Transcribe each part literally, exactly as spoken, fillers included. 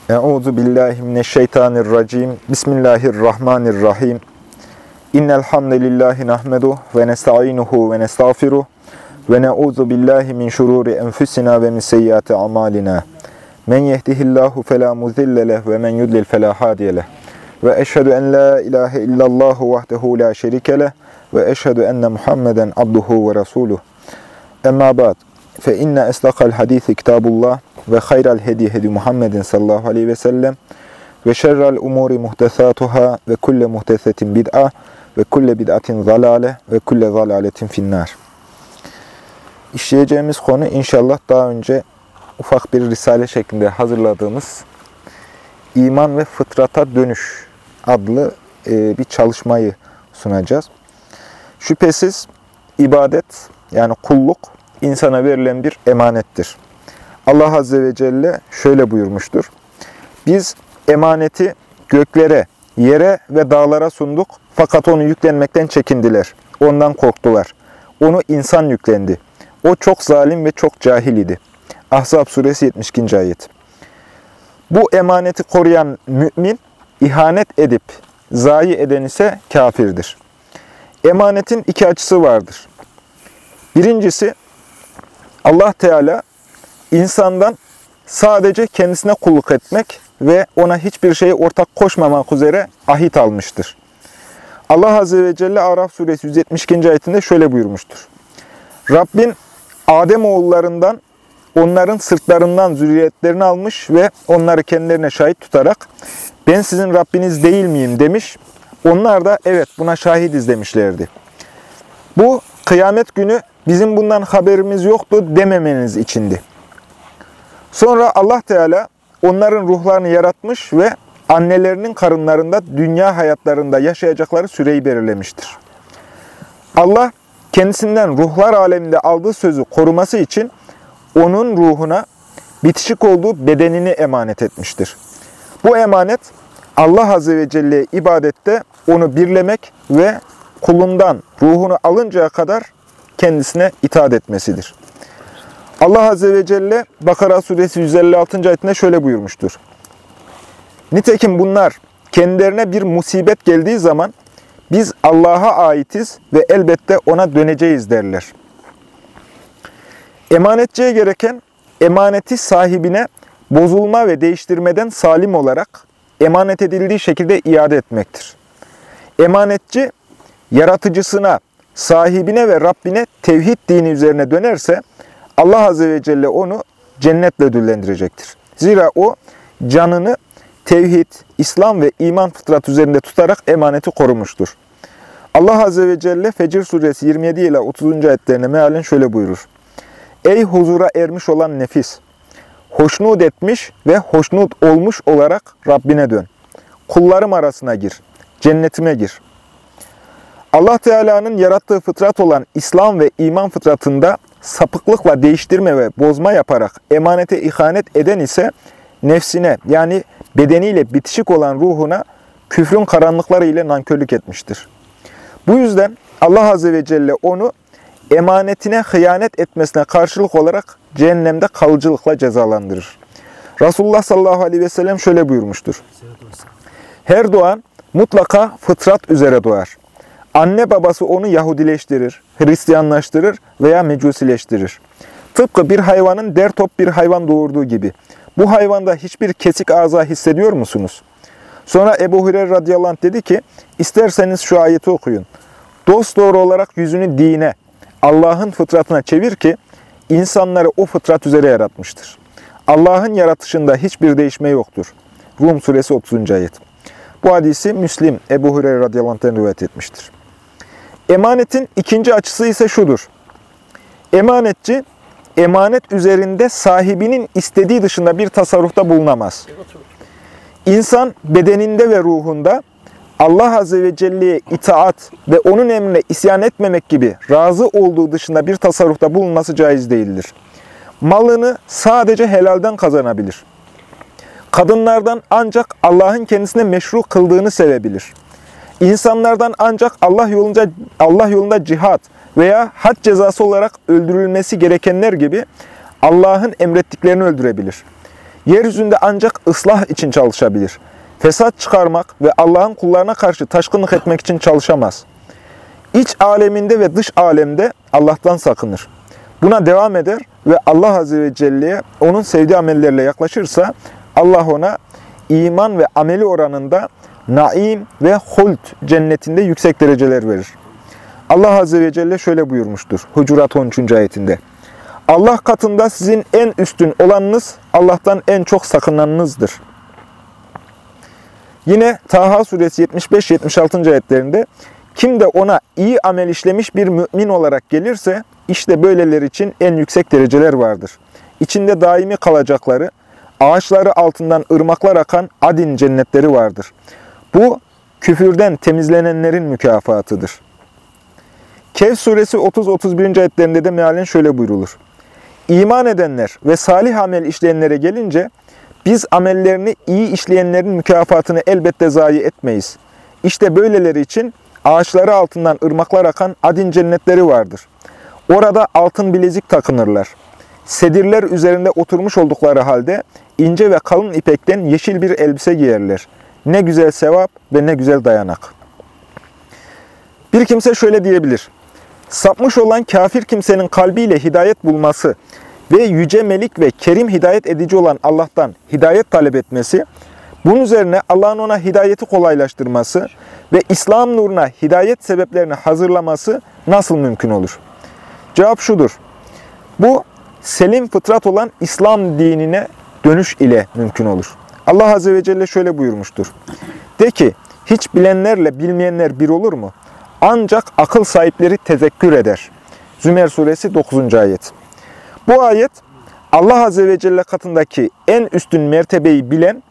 Euzu billahi mineşşeytanirracim. Bismillahirrahmanirrahim. İnnel hamdelellahi nahmeduhu ve nestainuhu ve nestağfiruh ve na'uzu billahi min şururi enfusina ve min seyyiati amalina. Men yehdihillahu fela mudille leh ve men yudlil fela hadiye leh. Ve eşhedü en la ilahe illallah vahdehu la şerike leh ve eşhedü enne Muhammeden abduhu ve resuluh. Emma ba'd. Fe inne esdaqal hadisi kitabullah ve hayral hedi hedi Muhammedin sallallahu aleyhi ve sellem ve şerrel umuri muhtesatuhâ ve kulle muhtesetin bid'a ve kulle bid'atin zalâle ve kulle zalâletin finnâr. İşleyeceğimiz konu inşallah daha önce ufak bir risale şeklinde hazırladığımız İman ve Fıtrata Dönüş adlı bir çalışmayı sunacağız. Şüphesiz ibadet yani kulluk insana verilen bir emanettir. Allah Azze ve Celle şöyle buyurmuştur. Biz emaneti göklere, yere ve dağlara sunduk fakat onu yüklenmekten çekindiler. Ondan korktular. Onu insan yüklendi. O çok zalim ve çok cahil idi. Ahzab suresi yetmiş ikinci ayet. Bu emaneti koruyan mümin, ihanet edip zayi eden ise kafirdir. Emanetin iki açısı vardır. Birincisi, Allah Teala insandan sadece kendisine kulluk etmek ve ona hiçbir şeye ortak koşmamak üzere ahit almıştır. Allah Azze ve Celle Araf suresi yüz yetmiş ikinci ayetinde şöyle buyurmuştur. Rabbin Adem oğullarından onların sırtlarından zürriyetlerini almış ve onları kendilerine şahit tutarak ben sizin Rabbiniz değil miyim demiş. Onlar da evet buna şahidiz demişlerdi. Bu kıyamet günü bizim bundan haberimiz yoktu dememeniz içindi. Sonra Allah Teala onların ruhlarını yaratmış ve annelerinin karınlarında dünya hayatlarında yaşayacakları süreyi belirlemiştir. Allah kendisinden ruhlar aleminde aldığı sözü koruması için onun ruhuna bitişik olduğu bedenini emanet etmiştir. Bu emanet Allah Azze ve Celle'ye ibadette onu birlemek ve kulundan ruhunu alıncaya kadar kendisine itaat etmesidir. Allah Azze ve Celle Bakara suresi yüz elli altıncı ayetinde şöyle buyurmuştur. Nitekim bunlar kendilerine bir musibet geldiği zaman biz Allah'a aitiz ve elbette ona döneceğiz derler. Emanetçiye gereken emaneti sahibine bozulma ve değiştirmeden salim olarak emanet edildiği şekilde iade etmektir. Emanetçi yaratıcısına, sahibine ve Rabbine tevhid dini üzerine dönerse Allah Azze ve Celle onu cennetle ödüllendirecektir. Zira o canını tevhid, İslam ve iman fıtratı üzerinde tutarak emaneti korumuştur. Allah Azze ve Celle Fecr suresi yirmi yedi ile otuzuncu ayetlerine mealen şöyle buyurur. Ey huzura ermiş olan nefis! Hoşnut etmiş ve hoşnut olmuş olarak Rabbine dön. Kullarım arasına gir, cennetime gir. Allah Teala'nın yarattığı fıtrat olan İslam ve iman fıtratında sapıklıkla değiştirme ve bozma yaparak emanete ihanet eden ise nefsine yani bedeniyle bitişik olan ruhuna küfrün karanlıkları ile nankörlük etmiştir. Bu yüzden Allah Azze ve Celle onu emanetine hıyanet etmesine karşılık olarak cehennemde kalıcılıkla cezalandırır. Resulullah sallallahu aleyhi ve sellem şöyle buyurmuştur. Her doğan mutlaka fıtrat üzere doğar. Anne babası onu Yahudileştirir, Hristiyanlaştırır veya Mecusileştirir. Tıpkı bir hayvanın der top bir hayvan doğurduğu gibi. Bu hayvanda hiçbir kesik ağza hissediyor musunuz? Sonra Ebu Hureyre radıyallahu anh dedi ki, isterseniz şu ayeti okuyun. Dosdoğru olarak yüzünü dine, Allah'ın fıtratına çevir ki, insanları o fıtrat üzere yaratmıştır. Allah'ın yaratışında hiçbir değişme yoktur. Rum suresi otuzuncu ayet. Bu hadisi Müslim, Ebu Hureyre radıyallahu anh'ten rivayet etmiştir. Emanetin ikinci açısı ise şudur. Emanetçi, emanet üzerinde sahibinin istediği dışında bir tasarrufta bulunamaz. İnsan bedeninde ve ruhunda Allah Azze ve Celle'ye itaat ve onun emrine isyan etmemek gibi razı olduğu dışında bir tasarrufta bulunması caiz değildir. Malını sadece helalden kazanabilir. Kadınlardan ancak Allah'ın kendisine meşru kıldığını sevebilir. İnsanlardan ancak Allah yolunda, Allah yolunda cihat veya had cezası olarak öldürülmesi gerekenler gibi Allah'ın emrettiklerini öldürebilir. Yeryüzünde ancak ıslah için çalışabilir. Fesat çıkarmak ve Allah'ın kullarına karşı taşkınlık etmek için çalışamaz. İç aleminde ve dış alemde Allah'tan sakınır. Buna devam eder ve Allah Azze ve Celle'ye onun sevdiği amellerle yaklaşırsa Allah ona iman ve ameli oranında naim ve hult cennetinde yüksek dereceler verir. Allah Azze ve Celle şöyle buyurmuştur Hucurat on üçüncü ayetinde. Allah katında sizin en üstün olanınız Allah'tan en çok sakınanınızdır. Yine Taha suresi yetmiş beş yetmiş altıncı ayetlerinde kim de ona iyi amel işlemiş bir mümin olarak gelirse işte böyleleri için en yüksek dereceler vardır. İçinde daimi kalacakları, ağaçları altından ırmaklar akan adin cennetleri vardır. Bu küfürden temizlenenlerin mükafatıdır. Kehf suresi otuz otuz birinci ayetlerinde de mealen şöyle buyrulur. İman edenler ve salih amel işleyenlere gelince biz amellerini iyi işleyenlerin mükafatını elbette zayi etmeyiz. İşte böyleleri için ağaçları altından ırmaklar akan adin cennetleri vardır. Orada altın bilezik takınırlar. Sedirler üzerinde oturmuş oldukları halde ince ve kalın ipekten yeşil bir elbise giyerler. Ne güzel sevap ve ne güzel dayanak. Bir kimse şöyle diyebilir. Sapmış olan kafir kimsenin kalbiyle hidayet bulması ve yüce melik ve kerim hidayet edici olan Allah'tan hidayet talep etmesi, bunun üzerine Allah'ın ona hidayeti kolaylaştırması ve İslam nuruna hidayet sebeplerini hazırlaması nasıl mümkün olur? Cevap şudur. Bu, selim fıtrat olan İslam dinine dönüş ile mümkün olur. Allah Azze ve Celle şöyle buyurmuştur. De ki, hiç bilenlerle bilmeyenler bir olur mu? Ancak akıl sahipleri tezekkür eder. Zümer suresi dokuzuncu ayet. Bu ayet, Allah Azze ve Celle katındaki en üstün mertebeyi bilen,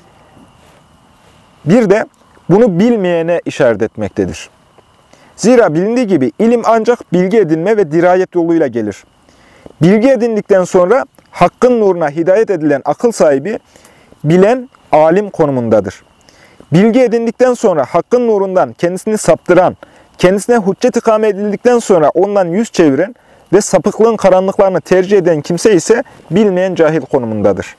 bir de bunu bilmeyene işaret etmektedir. Zira bilindiği gibi ilim ancak bilgi edinme ve dirayet yoluyla gelir. Bilgi edindikten sonra hakkın nuruna hidayet edilen akıl sahibi, bilen, alim konumundadır. Bilgi edindikten sonra hakkın nurundan kendisini saptıran, kendisine hüccet ikame edildikten sonra ondan yüz çeviren ve sapıklığın karanlıklarını tercih eden kimse ise bilmeyen cahil konumundadır.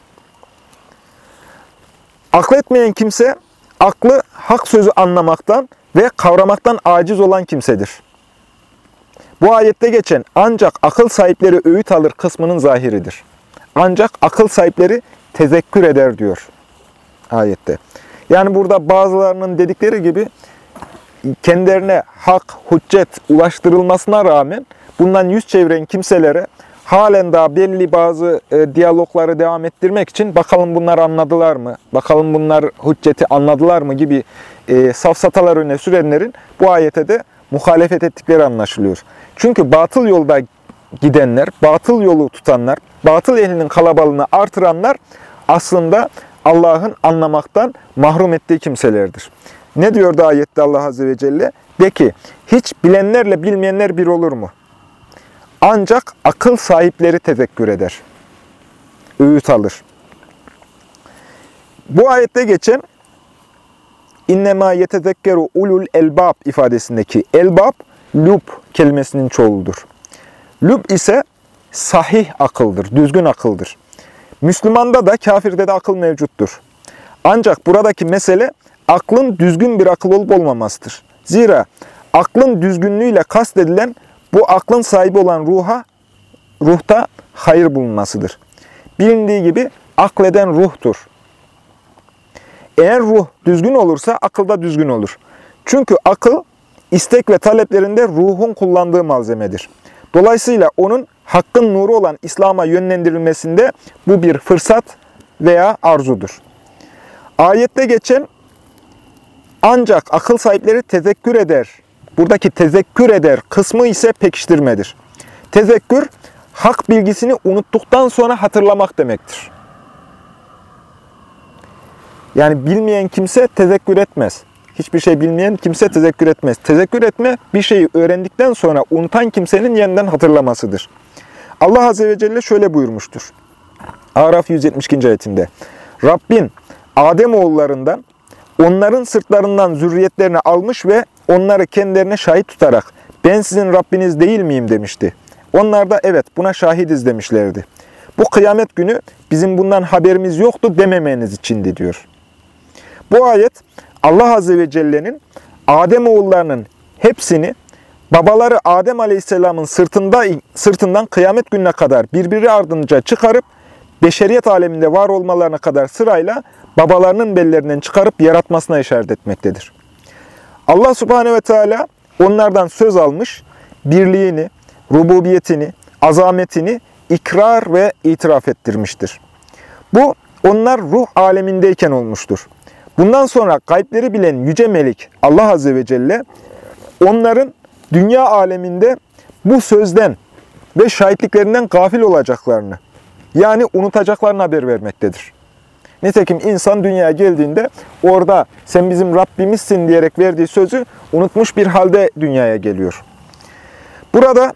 Akletmeyen kimse, aklı hak sözü anlamaktan ve kavramaktan aciz olan kimsedir. Bu ayette geçen ancak akıl sahipleri öğüt alır kısmının zahiridir. Ancak akıl sahipleri tezekkür eder diyor ayette. Yani burada bazılarının dedikleri gibi kendilerine hak, hüccet ulaştırılmasına rağmen bundan yüz çeviren kimselere halen daha belli bazı e, diyalogları devam ettirmek için bakalım bunlar anladılar mı, bakalım bunlar hücceti anladılar mı gibi e, safsatalar öne sürenlerin bu ayete de muhalefet ettikleri anlaşılıyor. Çünkü batıl yolda gidenler, batıl yolu tutanlar, batıl ehlinin kalabalığını artıranlar aslında Allah'ın anlamaktan mahrum ettiği kimselerdir. Ne diyordu ayette Allah Azze ve Celle? De ki, hiç bilenlerle bilmeyenler bir olur mu? Ancak akıl sahipleri tezekkür eder. Öğüt alır. Bu ayette geçen İnnemâ yetezekkeru ulul elbab ifadesindeki elbab, lüb kelimesinin çoğuludur. Lüb ise sahih akıldır, düzgün akıldır. Müslümanda da kafirde de akıl mevcuttur. Ancak buradaki mesele aklın düzgün bir akıl olup olmamasıdır. Zira aklın düzgünlüğüyle kastedilen bu aklın sahibi olan ruha, ruhta hayır bulunmasıdır. Bilindiği gibi akleden ruhtur. Eğer ruh düzgün olursa akıl da düzgün olur. Çünkü akıl istek ve taleplerinde ruhun kullandığı malzemedir. Dolayısıyla onun hakkın nuru olan İslam'a yönlendirilmesinde bu bir fırsat veya arzudur. Ayette geçen ancak akıl sahipleri tezekkür eder. Buradaki tezekkür eder kısmı ise pekiştirmedir. Tezekkür, hak bilgisini unuttuktan sonra hatırlamak demektir. Yani bilmeyen kimse tezekkür etmez. Hiçbir şey bilmeyen kimse tezekkür etmez. Tezekkür etme, bir şeyi öğrendikten sonra unutan kimsenin yeniden hatırlamasıdır. Allah Azze ve Celle şöyle buyurmuştur. Araf yüz yetmiş ikinci ayetinde. Rabbin Ademoğullarından, onların sırtlarından zürriyetlerini almış ve onları kendilerine şahit tutarak ben sizin Rabbiniz değil miyim demişti. Onlar da evet buna şahidiz demişlerdi. Bu kıyamet günü bizim bundan haberimiz yoktu dememeniz içindi diyor. Bu ayet Allah Azze ve Celle'nin Adem oğullarının hepsini babaları Adem Aleyhisselam'ın sırtında, sırtından kıyamet gününe kadar birbiri ardınca çıkarıp beşeriyet aleminde var olmalarına kadar sırayla babalarının bellerinden çıkarıp yaratmasına işaret etmektedir. Allah Subhanahu ve Teala onlardan söz almış, birliğini, rububiyetini, azametini ikrar ve itiraf ettirmiştir. Bu onlar ruh alemindeyken olmuştur. Bundan sonra gaybleri bilen yüce melik Allah Azze ve Celle onların dünya aleminde bu sözden ve şahitliklerinden gafil olacaklarını, yani unutacaklarını haber vermektedir. Nitekim insan dünyaya geldiğinde orada sen bizim Rabbimizsin diyerek verdiği sözü unutmuş bir halde dünyaya geliyor. Burada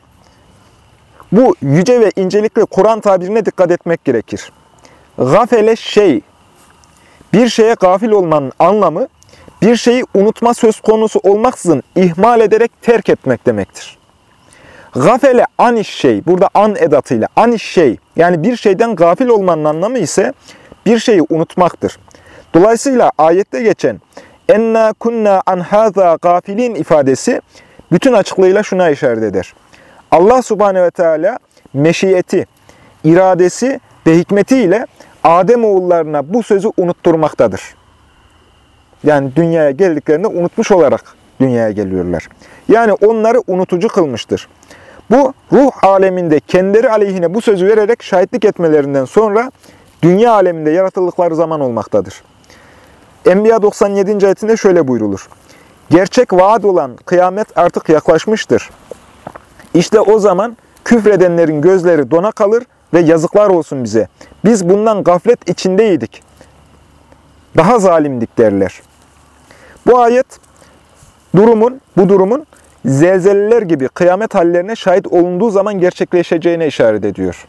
bu yüce ve incelikli Kur'an tabirine dikkat etmek gerekir. Gafele şey, bir şeye gafil olmanın anlamı, bir şeyi unutma söz konusu olmaksızın ihmal ederek terk etmek demektir. Gafele aniş şey, burada an edatıyla aniş şey, yani bir şeyden gafil olmanın anlamı ise bir şeyi unutmaktır. Dolayısıyla ayette geçen enna kunna an haza gafilin ifadesi bütün açıklığıyla şuna işaret eder. Allah Subhanahu ve Teala meşiyeti, iradesi ve hikmetiyle Adem oğullarına bu sözü unutturmaktadır. Yani dünyaya geldiklerinde unutmuş olarak dünyaya geliyorlar. Yani onları unutucu kılmıştır. Bu ruh aleminde kendileri aleyhine bu sözü vererek şahitlik etmelerinden sonra dünya aleminde yaratıldıkları zaman olmaktadır. Enbiya doksan yedinci ayetinde şöyle buyrulur. Gerçek vaat olan kıyamet artık yaklaşmıştır. İşte o zaman küfredenlerin gözleri dona kalır ve yazıklar olsun bize. Biz bundan gaflet içindeydik. Daha zalimdik derler. Bu ayet durumun, bu durumun zelzeleler gibi kıyamet hallerine şahit olunduğu zaman gerçekleşeceğine işaret ediyor.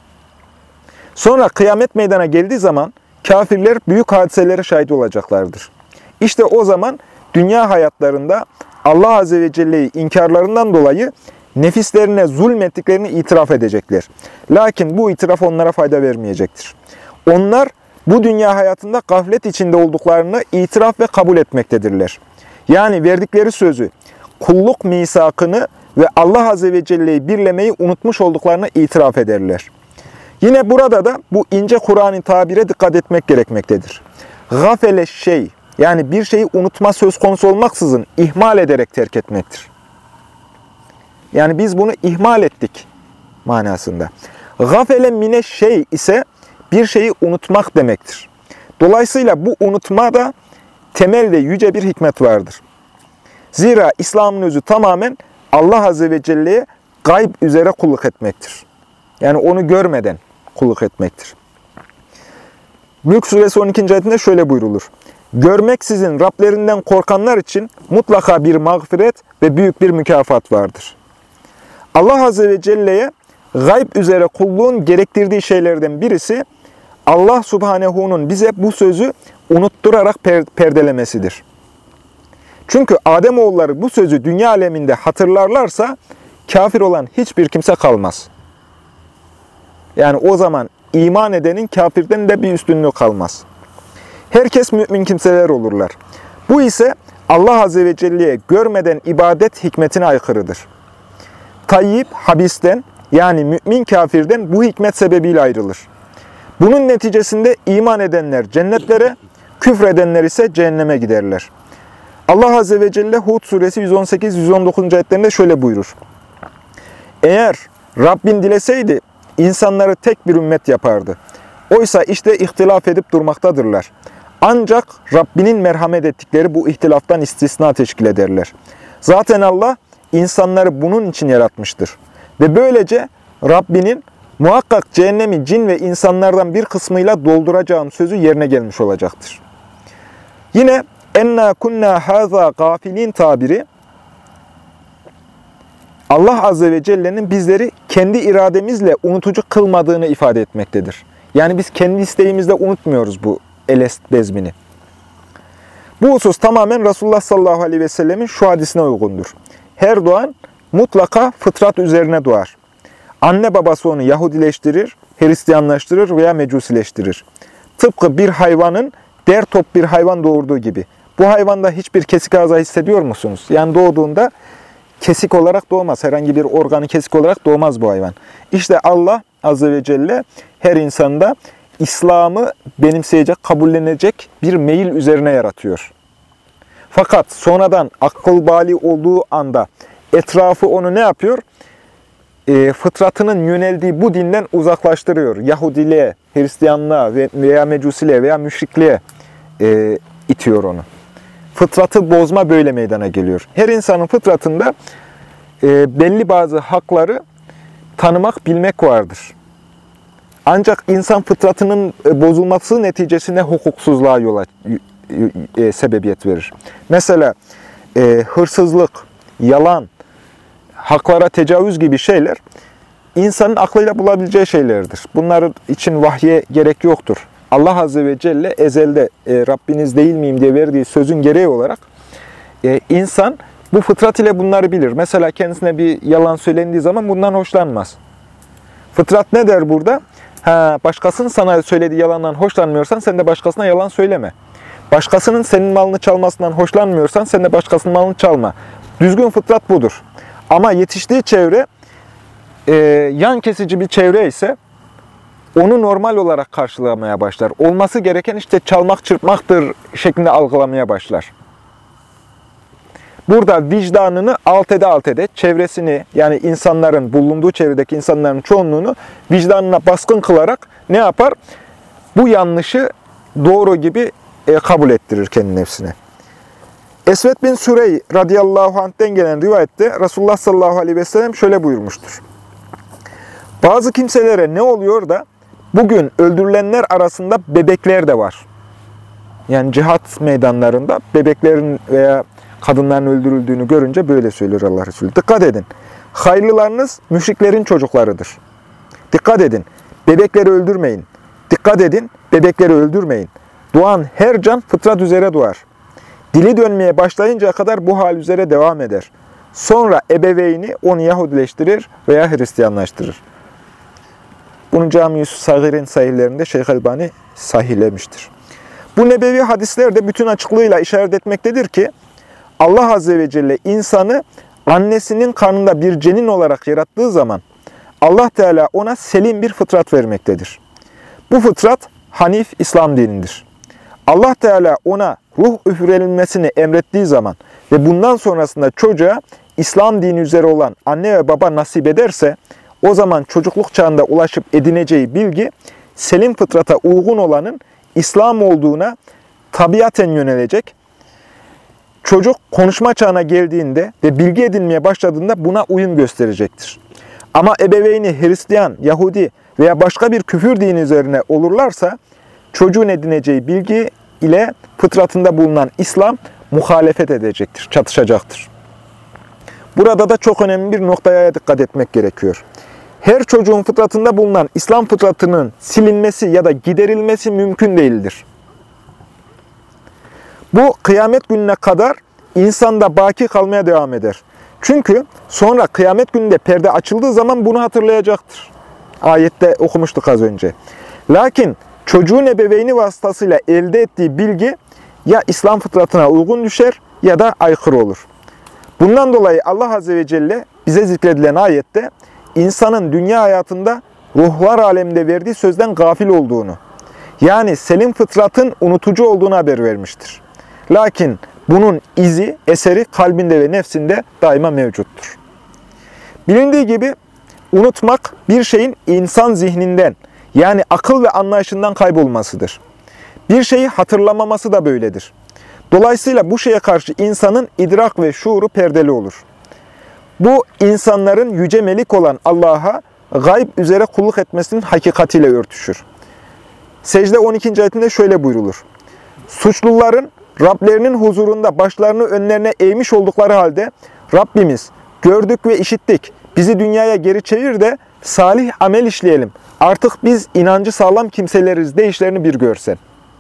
Sonra kıyamet meydana geldiği zaman kafirler büyük hadiselere şahit olacaklardır. İşte o zaman dünya hayatlarında Allah Azze ve Celle'yi inkarlarından dolayı nefislerine zulmettiklerini itiraf edecekler. Lakin bu itiraf onlara fayda vermeyecektir. Onlar bu dünya hayatında gaflet içinde olduklarını itiraf ve kabul etmektedirler. Yani verdikleri sözü, kulluk misakını ve Allah Azze ve Celle'yi birlemeyi unutmuş olduklarını itiraf ederler. Yine burada da bu ince Kur'an-ı tabire dikkat etmek gerekmektedir. Gafele şey, yani bir şeyi unutma söz konusu olmaksızın ihmal ederek terk etmektir. Yani biz bunu ihmal ettik manasında. Gafele mine şey ise bir şeyi unutmak demektir. Dolayısıyla bu unutmada temel ve yüce bir hikmet vardır. Zira İslam'ın özü tamamen Allah Azze ve Celle'ye gayb üzere kulluk etmektir. Yani onu görmeden kulluk etmektir. Mülk Suresi on ikinci ayetinde şöyle buyrulur. Görmeksizin Rablerinden korkanlar için mutlaka bir mağfiret ve büyük bir mükafat vardır. Allah Azze ve Celle'ye gayb üzere kulluğun gerektirdiği şeylerden birisi, Allah Subhanehu'nun bize bu sözü unutturarak per perdelemesidir. Çünkü Ademoğulları bu sözü dünya aleminde hatırlarlarsa kafir olan hiçbir kimse kalmaz. Yani o zaman iman edenin kafirden de bir üstünlüğü kalmaz. Herkes mümin kimseler olurlar. Bu ise Allah Azze ve Celle'ye görmeden ibadet hikmetine aykırıdır. Tayyip, habisten yani mümin kafirden bu hikmet sebebiyle ayrılır. Bunun neticesinde iman edenler cennetlere, küfredenler ise cehenneme giderler. Allah Azze ve Celle Hud suresi yüz on sekiz yüz on dokuz. ayetlerinde şöyle buyurur. Eğer Rabbin dileseydi insanları tek bir ümmet yapardı. Oysa işte ihtilaf edip durmaktadırlar. Ancak Rabbinin merhamet ettikleri bu ihtilaftan istisna teşkil ederler. Zaten Allah insanları bunun için yaratmıştır. Ve böylece Rabbinin muhakkak cehennemi cin ve insanlardan bir kısmıyla dolduracağım sözü yerine gelmiş olacaktır. Yine enna kunna haza gafilin tabiri Allah Azze ve Celle'nin bizleri kendi irademizle unutucu kılmadığını ifade etmektedir. Yani biz kendi isteğimizle unutmuyoruz bu elest bezmini. Bu husus tamamen Resulullah sallallahu aleyhi ve sellemin şu hadisine uygundur. Her doğan mutlaka fıtrat üzerine doğar. Anne babası onu Yahudileştirir Hristiyanlaştırır veya mecusileştirir. Tıpkı bir hayvanın der top bir hayvan doğurduğu gibi. Bu hayvanda hiçbir kesik ağza hissediyor musunuz? Yani doğduğunda kesik olarak doğmaz. Herhangi bir organı kesik olarak doğmaz bu hayvan. İşte Allah Azze ve Celle her insanda İslam'ı benimseyecek, kabullenecek bir meyil üzerine yaratıyor. Fakat sonradan akıl bali olduğu anda etrafı onu ne yapıyor? E, fıtratının yöneldiği bu dinden uzaklaştırıyor. Yahudiliğe, Hristiyanlığa veya Mecusiliğe veya müşrikliğe e, itiyor onu. Fıtratı bozma böyle meydana geliyor. Her insanın fıtratında e, belli bazı hakları tanımak, bilmek vardır. Ancak insan fıtratının bozulması neticesinde hukuksuzluğa yola e, sebebiyet verir. Mesela e, hırsızlık, yalan, haklara tecavüz gibi şeyler insanın aklıyla bulabileceği şeylerdir. Bunlar için vahye gerek yoktur. Allah Azze ve Celle ezelde e, Rabbiniz değil miyim diye verdiği sözün gereği olarak e, insan bu fıtrat ile bunları bilir. Mesela kendisine bir yalan söylendiği zaman bundan hoşlanmaz. Fıtrat ne der burada? Ha, başkasının sana söylediği yalandan hoşlanmıyorsan sen de başkasına yalan söyleme. Başkasının senin malını çalmasından hoşlanmıyorsan sen de başkasının malını çalma. Düzgün fıtrat budur. Ama yetiştiği çevre e, yan kesici bir çevre ise onu normal olarak karşılamaya başlar. Olması gereken işte çalmak, çırpmaktır şeklinde algılamaya başlar. Burada vicdanını alt ede alt ede, çevresini yani insanların, bulunduğu çevredeki insanların çoğunluğunu vicdanına baskın kılarak ne yapar? Bu yanlışı doğru gibi e, kabul ettirir kendi nefsine. Esved bin Sürey radıyallahu anh'ten gelen rivayette Resulullah sallallahu aleyhi ve sellem şöyle buyurmuştur. Bazı kimselere ne oluyor da bugün öldürülenler arasında bebekler de var. Yani cihat meydanlarında bebeklerin veya kadınların öldürüldüğünü görünce böyle söylüyor Allah Resulü. Dikkat edin. Hayırlılarınız müşriklerin çocuklarıdır. Dikkat edin. Bebekleri öldürmeyin. Dikkat edin. Bebekleri öldürmeyin. Doğan her can fıtrat üzere doğar. Dili dönmeye başlayıncaya kadar bu hal üzere devam eder. Sonra ebeveyni onu Yahudileştirir veya Hristiyanlaştırır. Bunu Cami-i Sagir'in sahihlerinde Şeyh Elbani sahihlemiştir. Bu nebevi hadisler de bütün açıklığıyla işaret etmektedir ki Allah Azze ve Celle insanı annesinin karnında bir cenin olarak yarattığı zaman Allah Teala ona selim bir fıtrat vermektedir. Bu fıtrat Hanif İslam dinidir. Allah Teala ona ruh üfürülmesini emrettiği zaman ve bundan sonrasında çocuğa İslam dini üzere olan anne ve baba nasip ederse o zaman çocukluk çağında ulaşıp edineceği bilgi selim fıtrata uygun olanın İslam olduğuna tabiaten yönelecek. Çocuk konuşma çağına geldiğinde ve bilgi edinmeye başladığında buna uyum gösterecektir. Ama ebeveyni Hristiyan, Yahudi veya başka bir küfür dini üzerine olurlarsa çocuğun edineceği bilgi ile fıtratında bulunan İslam muhalefet edecektir, çatışacaktır. Burada da çok önemli bir noktaya dikkat etmek gerekiyor. Her çocuğun fıtratında bulunan İslam fıtratının silinmesi ya da giderilmesi mümkün değildir. Bu kıyamet gününe kadar insanda baki kalmaya devam eder. Çünkü sonra kıyamet gününde perde açıldığı zaman bunu hatırlayacaktır. Ayette okumuştuk az önce. Lakin çocuğun ebeveyni vasıtasıyla elde ettiği bilgi ya İslam fıtratına uygun düşer ya da aykırı olur. Bundan dolayı Allah Azze ve Celle bize zikredilen ayette insanın dünya hayatında ruhlar aleminde verdiği sözden gafil olduğunu, yani selim fıtratın unutucu olduğunu haber vermiştir. Lakin bunun izi, eseri kalbinde ve nefsinde daima mevcuttur. Bilindiği gibi unutmak bir şeyin insan zihninden, yani akıl ve anlayışından kaybolmasıdır. Bir şeyi hatırlamaması da böyledir. Dolayısıyla bu şeye karşı insanın idrak ve şuuru perdeli olur. Bu insanların yüce melik olan Allah'a gayb üzere kulluk etmesinin hakikatiyle örtüşür. Secde on ikinci ayetinde şöyle buyrulur. Suçluların Rablerinin huzurunda başlarını önlerine eğmiş oldukları halde Rabbimiz gördük ve işittik, bizi dünyaya geri çevir de salih amel işleyelim. Artık biz inancı sağlam kimseleriz deyişlerini bir görsen.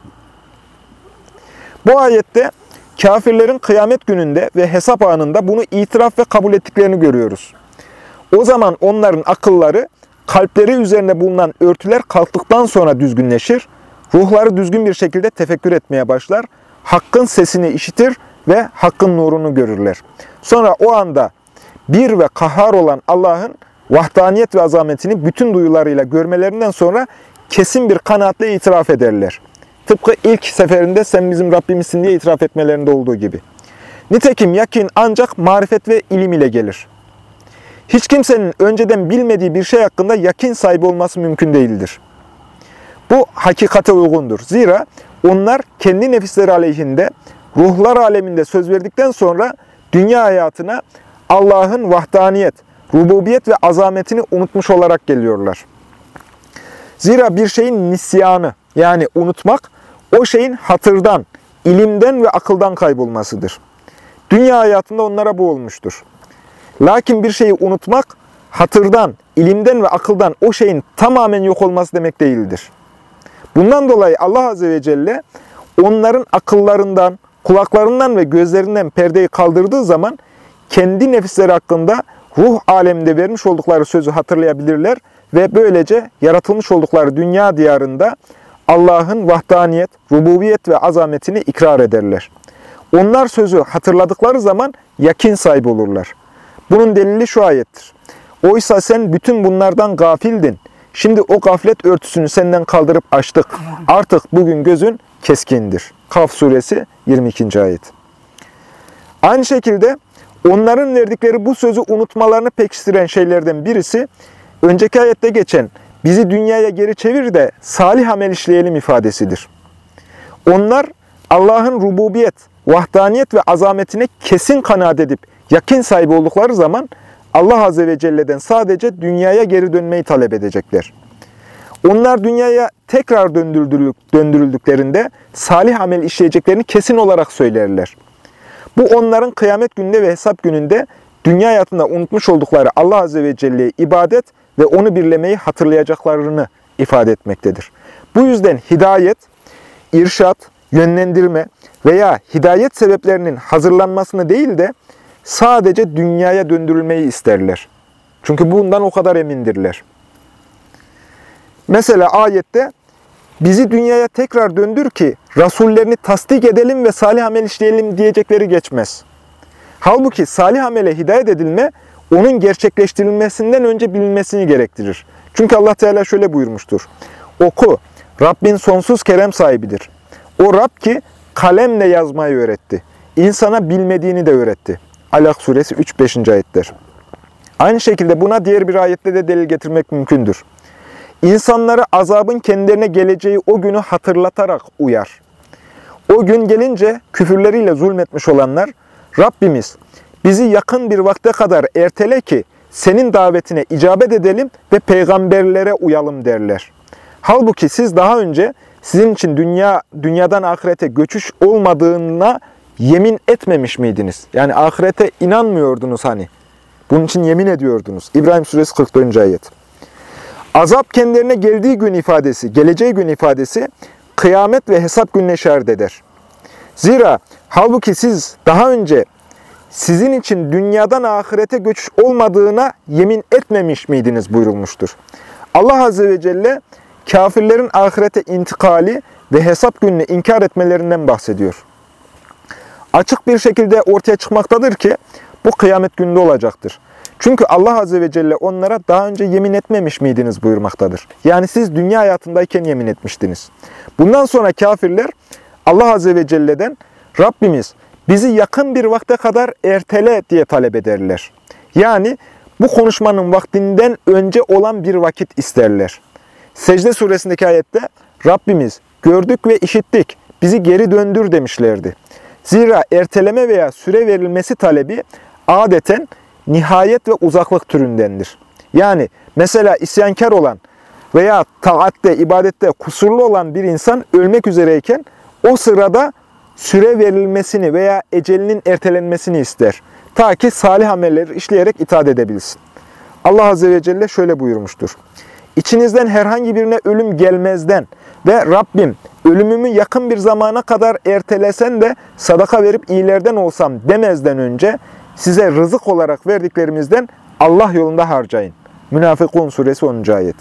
Bu ayette kafirlerin kıyamet gününde ve hesap anında bunu itiraf ve kabul ettiklerini görüyoruz. O zaman onların akılları kalpleri üzerine bulunan örtüler kalktıktan sonra düzgünleşir. Ruhları düzgün bir şekilde tefekkür etmeye başlar. Hakkın sesini işitir ve hakkın nurunu görürler. Sonra o anda bir ve kahhar olan Allah'ın vahdaniyet ve azametini bütün duyularıyla görmelerinden sonra kesin bir kanaatle itiraf ederler. Tıpkı ilk seferinde sen bizim Rabbimizsin diye itiraf etmelerinde olduğu gibi. Nitekim yakin ancak marifet ve ilim ile gelir. Hiç kimsenin önceden bilmediği bir şey hakkında yakin sahibi olması mümkün değildir. Bu hakikate uygundur. Zira onlar kendi nefisleri aleyhinde, ruhlar aleminde söz verdikten sonra dünya hayatına Allah'ın vahdaniyet, rububiyet ve azametini unutmuş olarak geliyorlar. Zira bir şeyin nisyanı, yani unutmak, o şeyin hatırdan, ilimden ve akıldan kaybolmasıdır. Dünya hayatında onlara bu olmuştur. Lakin bir şeyi unutmak, hatırdan, ilimden ve akıldan o şeyin tamamen yok olması demek değildir. Bundan dolayı Allah Azze ve Celle onların akıllarından, kulaklarından ve gözlerinden perdeyi kaldırdığı zaman kendi nefisleri hakkında ruh aleminde vermiş oldukları sözü hatırlayabilirler ve böylece yaratılmış oldukları dünya diyarında Allah'ın vahdaniyet, rububiyet ve azametini ikrar ederler. Onlar sözü hatırladıkları zaman yakin sahibi olurlar. Bunun delili şu ayettir. Oysa sen bütün bunlardan gafildin. Şimdi o gaflet örtüsünü senden kaldırıp açtık. Artık bugün gözün keskindir. Kaf suresi yirmi ikinci ayet. Aynı şekilde onların verdikleri bu sözü unutmalarını pekiştiren şeylerden birisi, önceki ayette geçen bizi dünyaya geri çevir de salih amel işleyelim ifadesidir. Onlar Allah'ın rububiyet, vahdaniyet ve azametine kesin kanaat edip yakin sahibi oldukları zaman Allah Azze ve Celle'den sadece dünyaya geri dönmeyi talep edecekler. Onlar dünyaya tekrar döndürüldüklerinde salih amel işleyeceklerini kesin olarak söylerler. Bu onların kıyamet gününde ve hesap gününde dünya hayatında unutmuş oldukları Allah Azze ve Celle'ye ibadet ve onu birlemeyi hatırlayacaklarını ifade etmektedir. Bu yüzden hidayet, irşat, yönlendirme veya hidayet sebeplerinin hazırlanmasını değil de sadece dünyaya döndürülmeyi isterler. Çünkü bundan o kadar emindirler. Mesela ayette bizi dünyaya tekrar döndür ki rasullerini tasdik edelim ve salih amel işleyelim diyecekleri geçmez. Halbuki salih amele hidayet edilme onun gerçekleştirilmesinden önce bilinmesini gerektirir. Çünkü Allah Teala şöyle buyurmuştur. Oku, Rabbin sonsuz kerem sahibidir. O Rab ki kalemle yazmayı öğretti. İnsana bilmediğini de öğretti. Alak suresi üç beşinci ayetler. Aynı şekilde buna diğer bir ayette de delil getirmek mümkündür. İnsanları azabın kendilerine geleceği o günü hatırlatarak uyar. O gün gelince küfürleriyle zulmetmiş olanlar, Rabbimiz bizi yakın bir vakte kadar ertele ki senin davetine icabet edelim ve peygamberlere uyalım derler. Halbuki siz daha önce sizin için dünya dünyadan ahirete göçüş olmadığına yemin etmemiş miydiniz? Yani ahirete inanmıyordunuz hani. Bunun için yemin ediyordunuz. İbrahim suresi kırk dördüncü ayet. Azap kendilerine geldiği gün ifadesi, geleceği gün ifadesi kıyamet ve hesap gününe işaret eder. Zira halbuki siz daha önce sizin için dünyadan ahirete göçüş olmadığına yemin etmemiş miydiniz buyurulmuştur. Allah Azze ve Celle kafirlerin ahirete intikali ve hesap gününü inkar etmelerinden bahsediyor. Açık bir şekilde ortaya çıkmaktadır ki bu kıyamet gününde olacaktır. Çünkü Allah Azze ve Celle onlara daha önce yemin etmemiş miydiniz buyurmaktadır. Yani siz dünya hayatındayken yemin etmiştiniz. Bundan sonra kafirler Allah Azze ve Celle'den Rabbimiz bizi yakın bir vakte kadar ertele diye talep ederler. Yani bu konuşmanın vaktinden önce olan bir vakit isterler. Secde suresindeki ayette Rabbimiz gördük ve işittik, bizi geri döndür demişlerdi. Zira erteleme veya süre verilmesi talebi adeten nihayet ve uzaklık türündendir. Yani mesela isyankar olan veya taatte, ibadette kusurlu olan bir insan ölmek üzereyken o sırada süre verilmesini veya ecelinin ertelenmesini ister. Ta ki salih amelleri işleyerek itaat edebilsin. Allah Azze ve Celle şöyle buyurmuştur. İçinizden herhangi birine ölüm gelmezden ve Rabbim ölümümü yakın bir zamana kadar ertelesen de sadaka verip iyilerden olsam demezden önce size rızık olarak verdiklerimizden Allah yolunda harcayın. Münafıkun suresi onuncu ayet.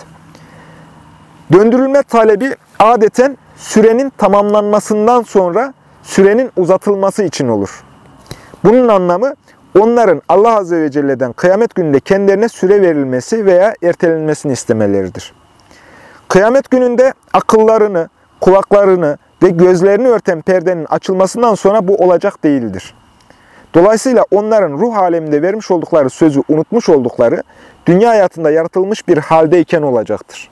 Döndürülme talebi adeten sürenin tamamlanmasından sonra sürenin uzatılması için olur. Bunun anlamı onların Allah Azze ve Celle'den kıyamet gününde kendilerine süre verilmesi veya ertelenmesini istemeleridir. Kıyamet gününde akıllarını, kulaklarını ve gözlerini örten perdenin açılmasından sonra bu olacak değildir. Dolayısıyla onların ruh aleminde vermiş oldukları sözü unutmuş oldukları, dünya hayatında yaratılmış bir haldeyken olacaktır.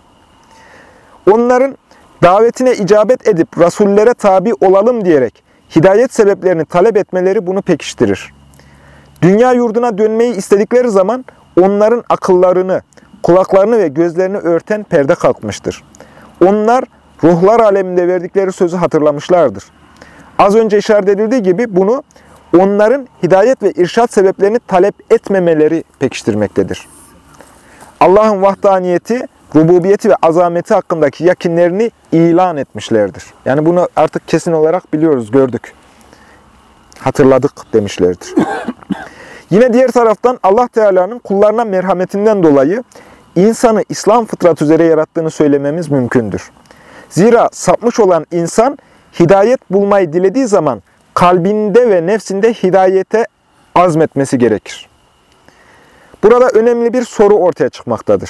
Onların davetine icabet edip rasullere tabi olalım diyerek hidayet sebeplerini talep etmeleri bunu pekiştirir. Dünya yurduna dönmeyi istedikleri zaman onların akıllarını, kulaklarını ve gözlerini örten perde kalkmıştır. Onlar ruhlar aleminde verdikleri sözü hatırlamışlardır. Az önce işaret edildiği gibi bunu onların hidayet ve irşat sebeplerini talep etmemeleri pekiştirmektedir. Allah'ın vahdaniyeti, rububiyeti ve azameti hakkındaki yakinlerini ilan etmişlerdir. Yani bunu artık kesin olarak biliyoruz, gördük, hatırladık demişlerdir. Yine diğer taraftan Allah Teala'nın kullarına merhametinden dolayı insanı İslam fıtratı üzere yarattığını söylememiz mümkündür. Zira sapmış olan insan hidayet bulmayı dilediği zaman kalbinde ve nefsinde hidayete azmetmesi gerekir. Burada önemli bir soru ortaya çıkmaktadır.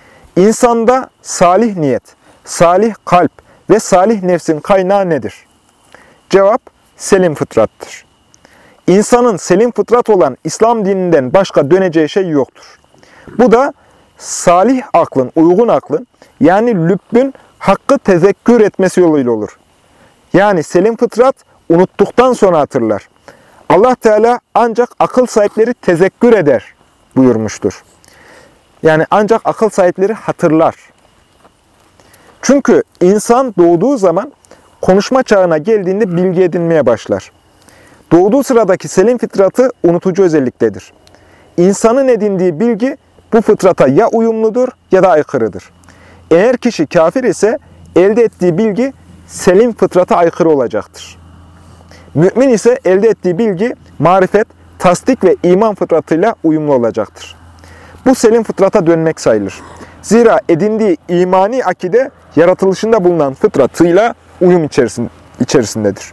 İnsanda salih niyet, salih kalp ve salih nefsin kaynağı nedir? Cevap, selim fıtrattır. İnsanın selim fıtrat olan İslam dininden başka döneceği şey yoktur. Bu da salih aklın, uygun aklın, yani lübbün hakkı tezekkür etmesi yoluyla olur. Yani selim fıtrat unuttuktan sonra hatırlar. Allah Teala ancak akıl sahipleri tezekkür eder buyurmuştur. Yani ancak akıl sahipleri hatırlar. Çünkü insan doğduğu zaman konuşma çağına geldiğinde bilgi edinmeye başlar. Doğduğu sıradaki selim fıtratı unutucu özelliktedir. İnsanın edindiği bilgi bu fıtrata ya uyumludur ya da aykırıdır. Eğer kişi kafir ise elde ettiği bilgi selim fıtrata aykırı olacaktır. Mümin ise elde ettiği bilgi marifet, tasdik ve iman fıtratıyla uyumlu olacaktır. Bu selim fıtrata dönmek sayılır. Zira edindiği imani akide yaratılışında bulunan fıtratıyla uyum içerisindedir.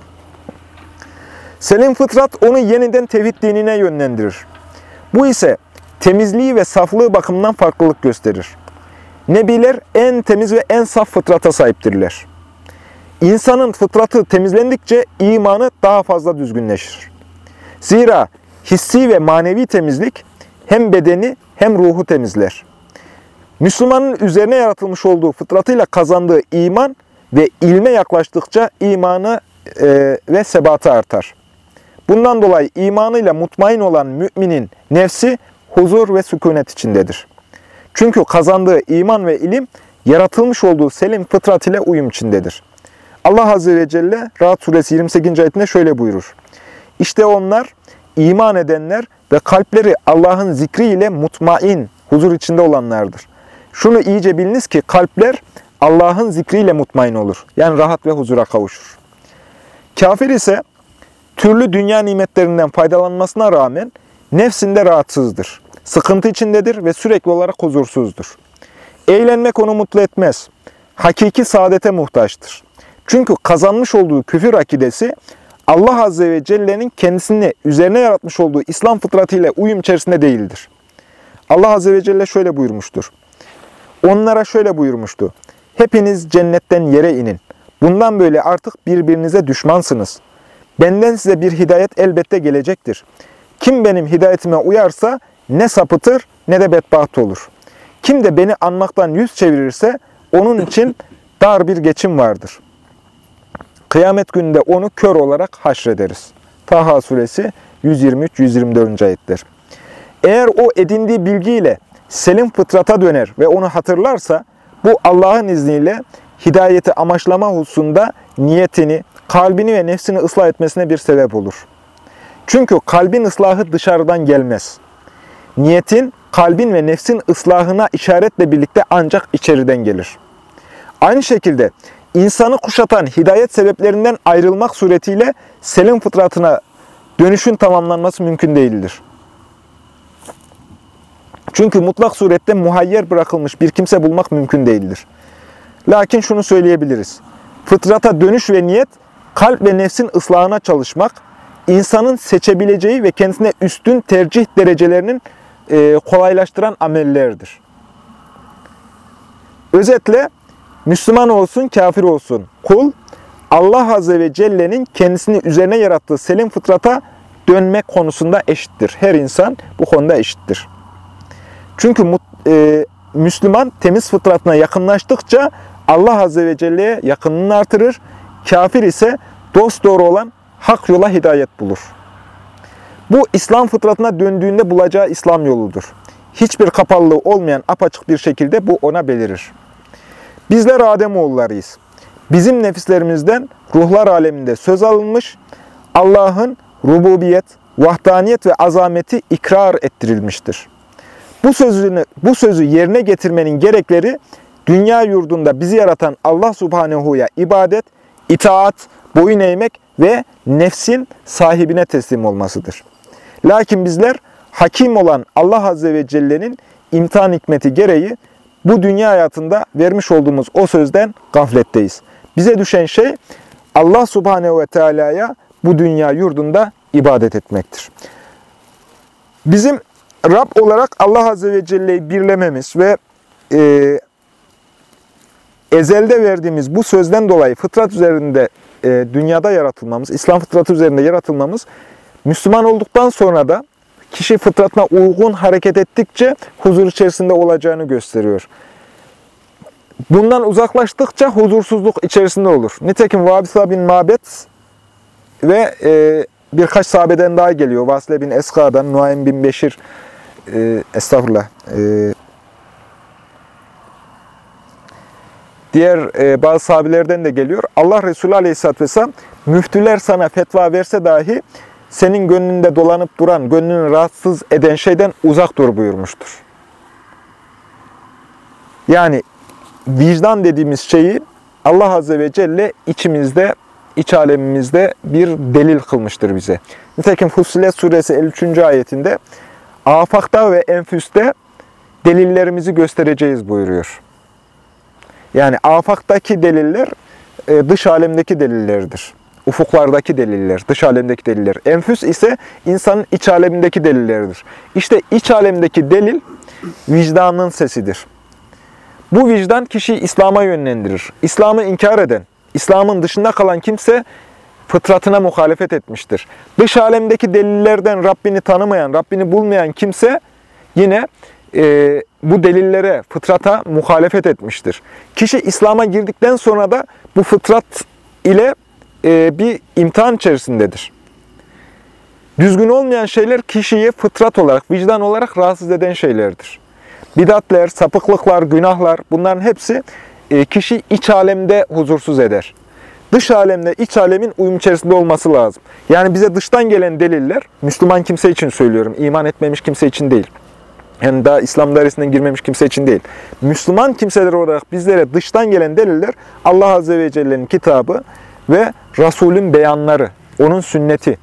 Selim fıtrat onu yeniden tevhid dinine yönlendirir. Bu ise temizliği ve saflığı bakımından farklılık gösterir. Nebiler en temiz ve en saf fıtrata sahiptirler. İnsanın fıtratı temizlendikçe imanı daha fazla düzgünleşir. Zira hissi ve manevi temizlik hem bedeni hem ruhu temizler. Müslümanın üzerine yaratılmış olduğu fıtratıyla kazandığı iman ve ilme yaklaştıkça imanı e, ve sebatı artar. Bundan dolayı imanıyla mutmain olan müminin nefsi huzur ve sükunet içindedir. Çünkü kazandığı iman ve ilim yaratılmış olduğu selim fıtrat ile uyum içindedir. Allah Azze ve Celle Ra'd suresi yirmi sekizinci ayetinde şöyle buyurur. İşte onlar iman edenler ve kalpleri Allah'ın zikri ile mutmain, huzur içinde olanlardır. Şunu iyice biliniz ki kalpler Allah'ın zikriyle mutmain olur. Yani rahat ve huzura kavuşur. Kafir ise türlü dünya nimetlerinden faydalanmasına rağmen nefsinde rahatsızdır. Sıkıntı içindedir ve sürekli olarak huzursuzdur. Eğlenmek onu mutlu etmez. Hakiki saadete muhtaçtır. Çünkü kazanmış olduğu küfür akidesi Allah Azze ve Celle'nin kendisini üzerine yaratmış olduğu İslam fıtratıyla uyum içerisinde değildir. Allah Azze ve Celle şöyle buyurmuştur. Onlara şöyle buyurmuştu. Hepiniz cennetten yere inin. Bundan böyle artık birbirinize düşmansınız. Benden size bir hidayet elbette gelecektir. Kim benim hidayetime uyarsa ne sapıtır ne de bedbaht olur. Kim de beni anmaktan yüz çevirirse onun için dar bir geçim vardır. Kıyamet gününde onu kör olarak haşrederiz. Taha suresi yüz yirmi üç yüz yirmi dördüncü ayetler. Eğer o edindiği bilgiyle selim fıtrata döner ve onu hatırlarsa bu Allah'ın izniyle hidayeti amaçlama hususunda niyetini, kalbini ve nefsini ıslah etmesine bir sebep olur. Çünkü kalbin ıslahı dışarıdan gelmez. Niyetin, kalbin ve nefsin ıslahına işaretle birlikte ancak içeriden gelir. Aynı şekilde insanı kuşatan hidayet sebeplerinden ayrılmak suretiyle selim fıtratına dönüşün tamamlanması mümkün değildir. Çünkü mutlak surette muhayyer bırakılmış bir kimse bulmak mümkün değildir. Lakin şunu söyleyebiliriz. Fıtrata dönüş ve niyet, kalp ve nefsin ıslahına çalışmak, insanın seçebileceği ve kendisine üstün tercih derecelerinin e, kolaylaştıran amellerdir. Özetle, Müslüman olsun, kafir olsun, kul, Allah Azze ve Celle'nin kendisini üzerine yarattığı selim fıtrata dönmek konusunda eşittir. Her insan bu konuda eşittir. Çünkü e, Müslüman temiz fıtratına yakınlaştıkça Allah Azze ve Celle'ye yakınlığını artırır. Kafir ise dosdoğru olan hak yola hidayet bulur. Bu İslam fıtratına döndüğünde bulacağı İslam yoludur. Hiçbir kapalılığı olmayan apaçık bir şekilde bu ona belirir. Bizler Ademoğullarıyız. Bizim nefislerimizden ruhlar aleminde söz alınmış, Allah'ın rububiyet, vahdaniyet ve azameti ikrar ettirilmiştir. Bu sözünü, bu sözü yerine getirmenin gerekleri, dünya yurdunda bizi yaratan Allah Subhanehu'ya ibadet, itaat, boyun eğmek ve nefsin sahibine teslim olmasıdır. Lakin bizler hakim olan Allah Azze ve Celle'nin imtihan hikmeti gereği bu dünya hayatında vermiş olduğumuz o sözden gafletteyiz. Bize düşen şey Allah Subhanehu ve Teala'ya bu dünya yurdunda ibadet etmektir. Bizim Rab olarak Allah Azze ve Celle'yi birlememiz ve e, ezelde verdiğimiz bu sözden dolayı fıtrat üzerinde e, dünyada yaratılmamız, İslam fıtratı üzerinde yaratılmamız, Müslüman olduktan sonra da kişi fıtratına uygun hareket ettikçe huzur içerisinde olacağını gösteriyor. Bundan uzaklaştıkça huzursuzluk içerisinde olur. Nitekim Vabisa bin Mabet ve e, birkaç sahabeden daha geliyor. Vasile bin Eska'dan, Nuaym bin Beşir, e, estağfurullah, e, diğer e, bazı sahabelerden de geliyor. Allah Resulü Aleyhisselatü Vesselam, müftüler sana fetva verse dahi senin gönlünde dolanıp duran, gönlünü rahatsız eden şeyden uzak dur buyurmuştur. Yani vicdan dediğimiz şeyi Allah Azze ve Celle içimizde, iç alemimizde bir delil kılmıştır bize. Nitekim Fussilet Suresi elli üçüncü ayetinde afakta ve enfüste delillerimizi göstereceğiz buyuruyor. Yani afaktaki deliller dış alemdeki delillerdir. Ufuklardaki deliller, dış alemdeki deliller. Enfüs ise insanın iç alemindeki delillerdir. İşte iç alemdeki delil vicdanın sesidir. Bu vicdan kişiyi İslam'a yönlendirir. İslam'ı inkar eden, İslam'ın dışında kalan kimse fıtratına muhalefet etmiştir. Dış alemdeki delillerden Rabbini tanımayan, Rabbini bulmayan kimse yine e, bu delillere, fıtrata muhalefet etmiştir. Kişi İslam'a girdikten sonra da bu fıtrat ile e, bir imtihan içerisindedir. Düzgün olmayan şeyler kişiyi fıtrat olarak, vicdan olarak rahatsız eden şeylerdir. Bidatler, sapıklıklar, günahlar, bunların hepsi e, kişi iç alemde huzursuz eder. Dış alemde, iç alemin uyum içerisinde olması lazım. Yani bize dıştan gelen deliller, Müslüman kimse için söylüyorum, iman etmemiş kimse için değil. Yani daha İslam dairesinden girmemiş kimse için değil. Müslüman kimseler olarak bizlere dıştan gelen deliller, Allah Azze ve Celle'nin kitabı ve Resul'ün beyanları, onun sünneti.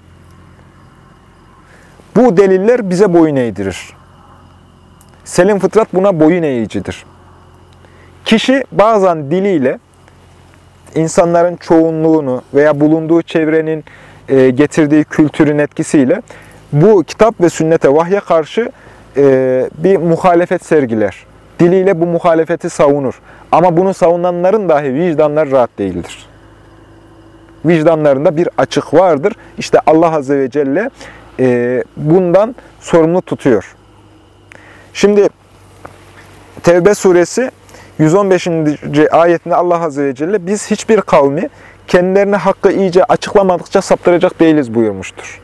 Bu deliller bize boyun eğdirir. Selim fıtrat buna boyun eğicidir. Kişi bazen diliyle insanların çoğunluğunu veya bulunduğu çevrenin getirdiği kültürün etkisiyle bu kitap ve sünnete, vahye karşı bir muhalefet sergiler. Diliyle bu muhalefeti savunur. Ama bunu savunanların dahi vicdanları rahat değildir. Vicdanlarında bir açık vardır. İşte Allah Azze ve Celle bundan sorumlu tutuyor. Şimdi Tevbe suresi yüz on beşinci ayetinde Allah Azze ve Celle biz hiçbir kavmi kendilerine hakkı iyice açıklamadıkça saptıracak değiliz buyurmuştur.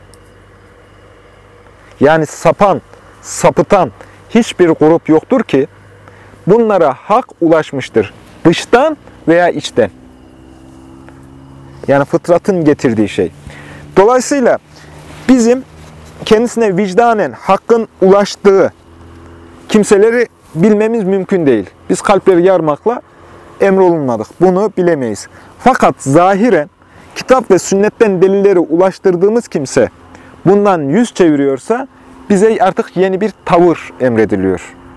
Yani sapan, sapıtan hiçbir grup yoktur ki bunlara hak ulaşmıştır. Dıştan veya içten. Yani fıtratın getirdiği şey. Dolayısıyla bizim kendisine vicdanen hakkın ulaştığı kimseleri bilmemiz mümkün değil. Biz kalpleri yarmakla emrolunmadık. Bunu bilemeyiz. Fakat zahiren kitap ve sünnetten delilleri ulaştırdığımız kimse bundan yüz çeviriyorsa bize artık yeni bir tavır emrediliyor.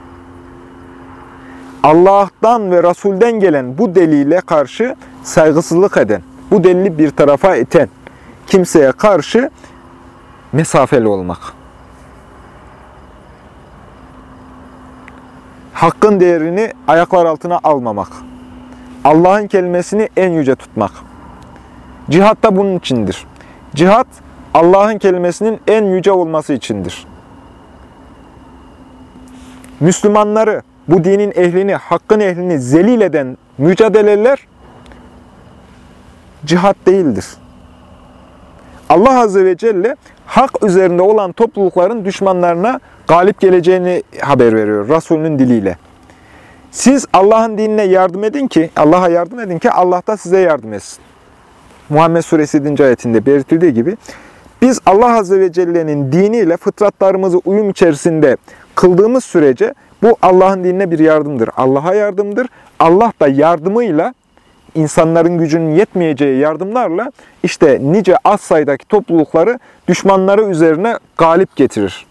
Allah'tan ve Resul'den gelen bu delile karşı saygısızlık eden, bu delili bir tarafa iten kimseye karşı mesafeli olmak. Hakkın değerini ayaklar altına almamak. Allah'ın kelimesini en yüce tutmak. Cihat da bunun içindir. Cihat, Allah'ın kelimesinin en yüce olması içindir. Müslümanları, bu dinin ehlini, hakkın ehlini zelil eden mücadeleler cihat değildir. Allah Azze ve Celle hak üzerinde olan toplulukların düşmanlarına galip geleceğini haber veriyor Resulünün diliyle. Siz Allah'ın dinine yardım edin ki, Allah'a yardım edin ki Allah da size yardım etsin. Muhammed Suresi yedinci ayetinde belirtildiği gibi biz Allah Azze ve Celle'nin diniyle fıtratlarımızı uyum içerisinde kıldığımız sürece bu Allah'ın dinine bir yardımdır. Allah'a yardımdır. Allah da yardımıyla, insanların gücünün yetmeyeceği yardımlarla işte nice az sayıdaki toplulukları düşmanları üzerine galip getirir.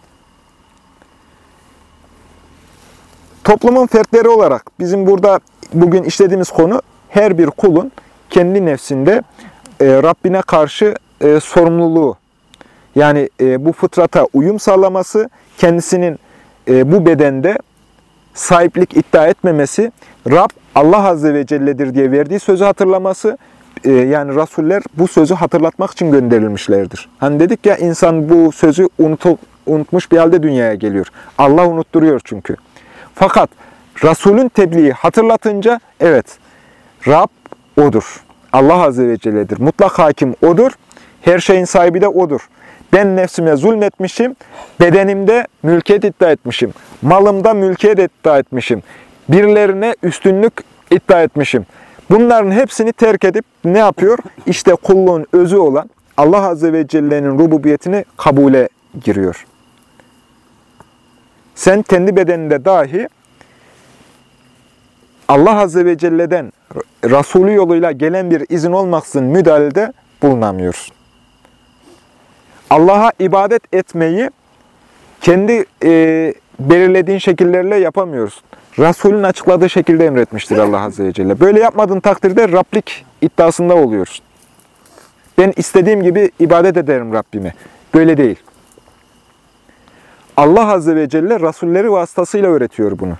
Toplumun fertleri olarak bizim burada bugün işlediğimiz konu her bir kulun kendi nefsinde e, Rabbine karşı e, sorumluluğu. Yani e, bu fıtrata uyum sağlaması, kendisinin e, bu bedende sahiplik iddia etmemesi, Rab Allah Azze ve Celle'dir diye verdiği sözü hatırlaması, e, yani Rasuller bu sözü hatırlatmak için gönderilmişlerdir. Hani dedik ya, insan bu sözü unutup, unutmuş bir halde dünyaya geliyor. Allah unutturuyor çünkü. Fakat Resulün tebliği hatırlatınca, evet, Rab O'dur. Allah Azze ve Celle'dir. Mutlak hakim O'dur. Her şeyin sahibi de O'dur. Ben nefsime zulmetmişim, bedenimde mülkiyet iddia etmişim, malımda mülkiyet iddia etmişim, birilerine üstünlük iddia etmişim. Bunların hepsini terk edip ne yapıyor? İşte kulluğun özü olan Allah Azze ve Celle'nin rububiyetini kabule giriyor. Sen kendi bedeninde dahi Allah Azze ve Celle'den Resulü yoluyla gelen bir izin olmaksızın müdahalede bulunamıyorsun. Allah'a ibadet etmeyi kendi e, belirlediğin şekillerle yapamıyorsun. Resulün açıkladığı şekilde emretmiştir Allah Azze ve Celle. Böyle yapmadığın takdirde Rablik iddiasında oluyorsun. Ben istediğim gibi ibadet ederim Rabbime. Böyle değil. Allah Azze ve Celle Resulleri vasıtasıyla öğretiyor bunu.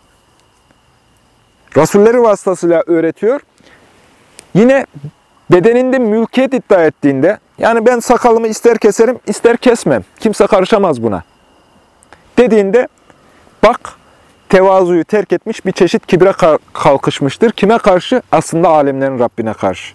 Resulleri vasıtasıyla öğretiyor. Yine bedeninde mülkiyet iddia ettiğinde, yani ben sakalımı ister keserim, ister kesmem, kimse karışamaz buna dediğinde, bak, tevazuyu terk etmiş, bir çeşit kibre kalkışmıştır. Kime karşı? Aslında alemlerin Rabbine karşı.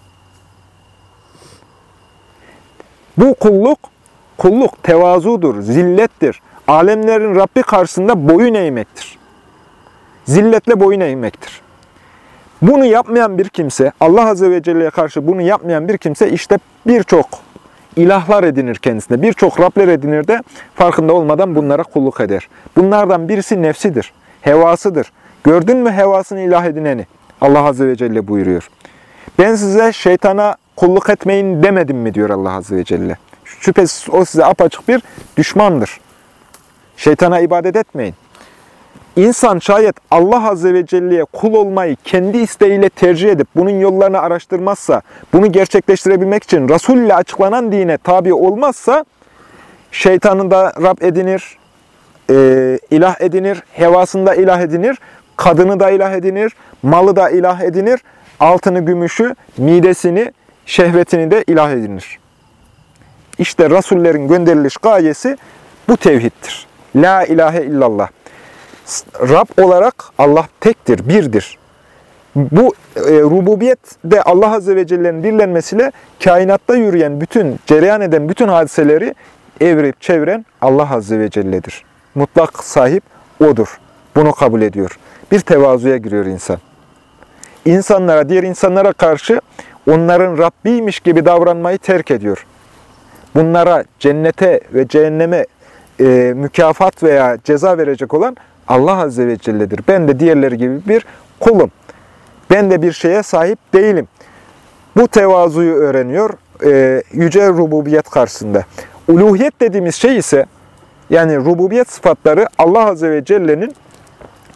Bu kulluk, kulluk tevazudur, zillettir. Alemlerin Rabbi karşısında boyun eğmektir. Zilletle boyun eğmektir. Bunu yapmayan bir kimse, Allah Azze ve Celle'ye karşı bunu yapmayan bir kimse işte birçok ilahlar edinir kendisine, birçok Rabler edinir de farkında olmadan bunlara kulluk eder. Bunlardan birisi nefsidir, hevasıdır. Gördün mü hevasını ilah edineni? Allah Azze ve Celle buyuruyor. Ben size şeytana kulluk etmeyin demedim mi diyor Allah Azze ve Celle. Şüphesiz o size apaçık bir düşmandır. Şeytana ibadet etmeyin. İnsan şayet Allah Azze ve Celle'ye kul olmayı kendi isteğiyle tercih edip bunun yollarını araştırmazsa, bunu gerçekleştirebilmek için Resul ile açıklanan dine tabi olmazsa, şeytanı da Rab edinir, e, ilah edinir, hevasını da ilah edinir, kadını da ilah edinir, malı da ilah edinir, altını, gümüşü, midesini, şehvetini de ilah edinir. İşte Resullerin gönderiliş gayesi bu tevhiddir. La ilahe illallah. Rab olarak Allah tektir, birdir. Bu e, rububiyet de Allah Azze ve Celle'nin birlenmesiyle kainatta yürüyen bütün, cereyan eden bütün hadiseleri evirip çeviren Allah Azze ve Celle'dir. Mutlak sahip O'dur. Bunu kabul ediyor. Bir tevazuya giriyor insan. İnsanlara, diğer insanlara karşı onların Rabbiymiş gibi davranmayı terk ediyor. Bunlara cennete ve cehenneme e, mükafat veya ceza verecek olan Allah Azze ve Celle'dir. Ben de diğerleri gibi bir kulum. Ben de bir şeye sahip değilim. Bu tevazuyu öğreniyor e, yüce rububiyet karşısında. Uluhiyet dediğimiz şey ise, yani rububiyet sıfatları Allah Azze ve Celle'nin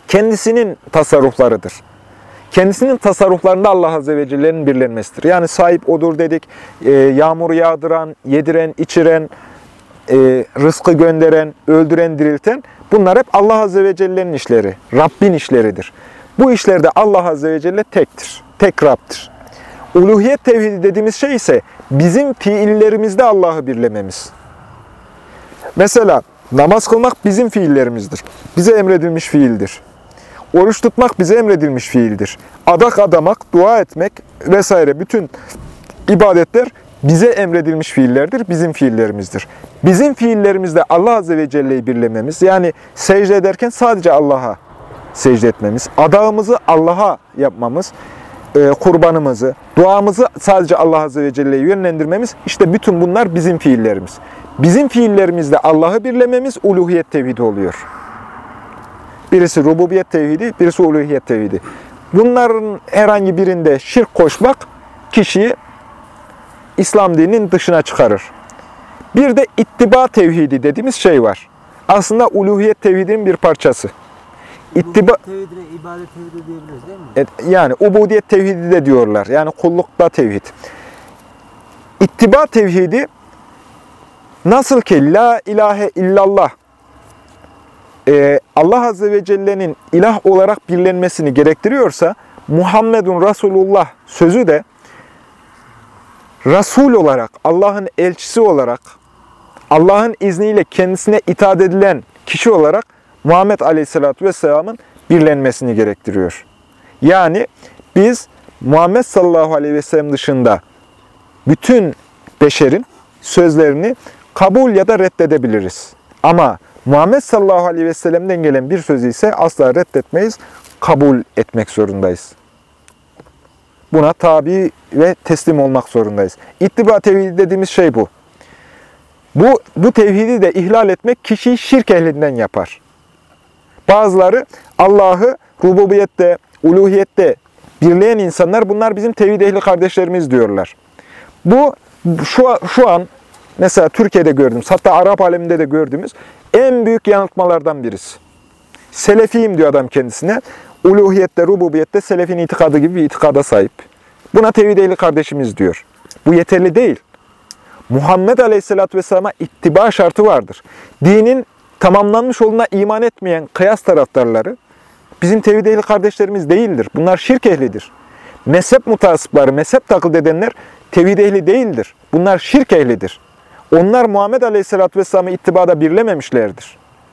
kendisinin tasarruflarıdır. Kendisinin tasarruflarında Allah Azze ve Celle'nin birlenmesidir. Yani sahip odur dedik, e, yağmur yağdıran, yediren, içiren, e, rızkı gönderen, öldüren, dirilten, bunlar hep Allah Azze ve Celle'nin işleri, Rabbin işleridir. Bu işlerde Allah Azze ve Celle tektir, tek Rabb'tir. Uluhiyet tevhidi dediğimiz şey ise bizim fiillerimizde Allah'ı birlememiz. Mesela namaz kılmak bizim fiillerimizdir. Bize emredilmiş fiildir. Oruç tutmak bize emredilmiş fiildir. Adak adamak, dua etmek vesaire bütün ibadetler bize emredilmiş fiillerdir, bizim fiillerimizdir. Bizim fiillerimizde Allah Azze ve Celle'yi birlememiz, yani secde ederken sadece Allah'a secde etmemiz, adağımızı Allah'a yapmamız, kurbanımızı, duamızı sadece Allah Azze ve Celle'ye yönlendirmemiz, işte bütün bunlar bizim fiillerimiz. Bizim fiillerimizde Allah'ı birlememiz uluhiyet tevhidi oluyor. Birisi rububiyet tevhidi, birisi uluhiyet tevhidi. Bunların herhangi birinde şirk koşmak kişiyi İslam dininin dışına çıkarır. Bir de ittiba tevhidi dediğimiz şey var. Aslında uluhiyet tevhidinin bir parçası. İttiba tevhidine ibadet tevhidi diyebiliriz değil mi? Evet, yani ubudiyet tevhidi de diyorlar. Yani kullukta tevhid. İttiba tevhidi nasıl ki la ilahe illallah Ee, Allah Azze ve Celle'nin ilah olarak birlenmesini gerektiriyorsa, Muhammedun Resulullah sözü de Resul olarak, Allah'ın elçisi olarak, Allah'ın izniyle kendisine itaat edilen kişi olarak Muhammed Aleyhisselatü Vesselam'ın birlenmesini gerektiriyor. Yani biz Muhammed Sallallahu Aleyhi ve Sellem dışında bütün beşerin sözlerini kabul ya da reddedebiliriz. Ama Muhammed sallallahu aleyhi ve sellem'den gelen bir sözü ise asla reddetmeyiz, kabul etmek zorundayız. Buna tabi ve teslim olmak zorundayız. İttiba tevhidi dediğimiz şey bu. Bu, bu tevhidi de ihlal etmek kişiyi şirk ehlinden yapar. Bazıları Allah'ı rububiyette, uluhiyette birleyen insanlar, bunlar bizim tevhid ehli kardeşlerimiz diyorlar. Bu şu, şu an mesela Türkiye'de gördüğümüz, hatta Arap aleminde de gördüğümüz en büyük yanıltmalardan birisi. Selefiyim diyor adam kendisine. Uluhiyette, rububiyette selefin itikadı gibi bir itikada sahip. Buna tevhid ehli kardeşimiz diyor. Bu yeterli değil. Muhammed Aleyhisselatü Vesselam'a ittiba şartı vardır. Dinin tamamlanmış olduğuna iman etmeyen kıyas taraftarları bizim tevhid ehli kardeşlerimiz değildir. Bunlar şirk ehlidir. Mezhep mutasıpları, mezhep taklit edenler tevhid ehli değildir. Bunlar şirk ehlidir. Onlar Muhammed Aleyhisselatü Vesselam'ı ittibada birlememişlerdir.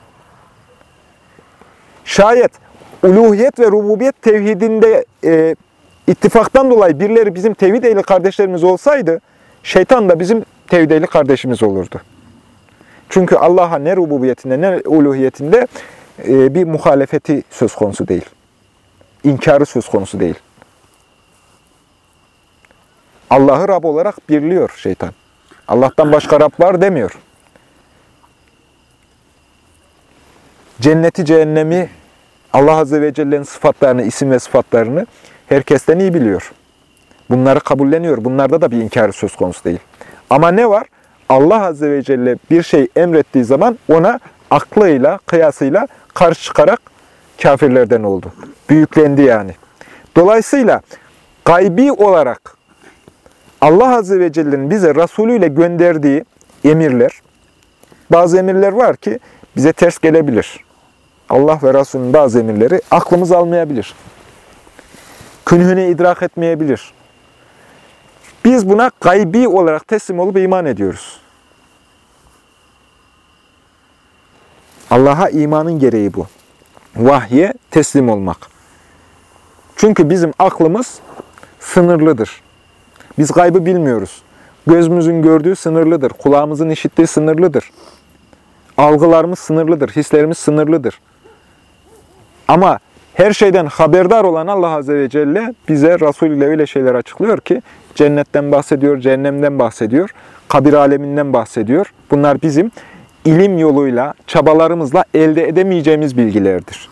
Şayet uluhiyet ve rububiyet tevhidinde e, ittifaktan dolayı birileri bizim tevhid ehli kardeşlerimiz olsaydı, şeytan da bizim tevhid ehli kardeşimiz olurdu. Çünkü Allah'a ne rububiyetinde ne uluhiyetinde e, bir muhalefeti söz konusu değil. İnkarı söz konusu değil. Allah'ı Rab olarak birliyor şeytan. Allah'tan başka Rab var demiyor. Cenneti, cehennemi, Allah Azze ve Celle'nin sıfatlarını, isim ve sıfatlarını herkesten iyi biliyor. Bunları kabulleniyor. Bunlarda da bir inkarı söz konusu değil. Ama ne var? Allah Azze ve Celle bir şey emrettiği zaman ona aklıyla, kıyasıyla karşı çıkarak kafirlerden oldu. Büyüklendi yani. Dolayısıyla gaybi olarak Allah Azze ve Celle'nin bize Resulü ile gönderdiği emirler, bazı emirler var ki bize ters gelebilir. Allah ve Resulünün bazı emirleri aklımız almayabilir. Künhüne idrak etmeyebilir. Biz buna gaybi olarak teslim olup iman ediyoruz. Allah'a imanın gereği bu. Vahye teslim olmak. Çünkü bizim aklımız sınırlıdır. Biz gaybı bilmiyoruz. Gözümüzün gördüğü sınırlıdır. Kulağımızın işittiği sınırlıdır. Algılarımız sınırlıdır. Hislerimiz sınırlıdır. Ama her şeyden haberdar olan Allah Azze ve Celle bize Resul ile öyle şeyler açıklıyor ki cennetten bahsediyor, cehennemden bahsediyor, kabir aleminden bahsediyor. Bunlar bizim ilim yoluyla, çabalarımızla elde edemeyeceğimiz bilgilerdir.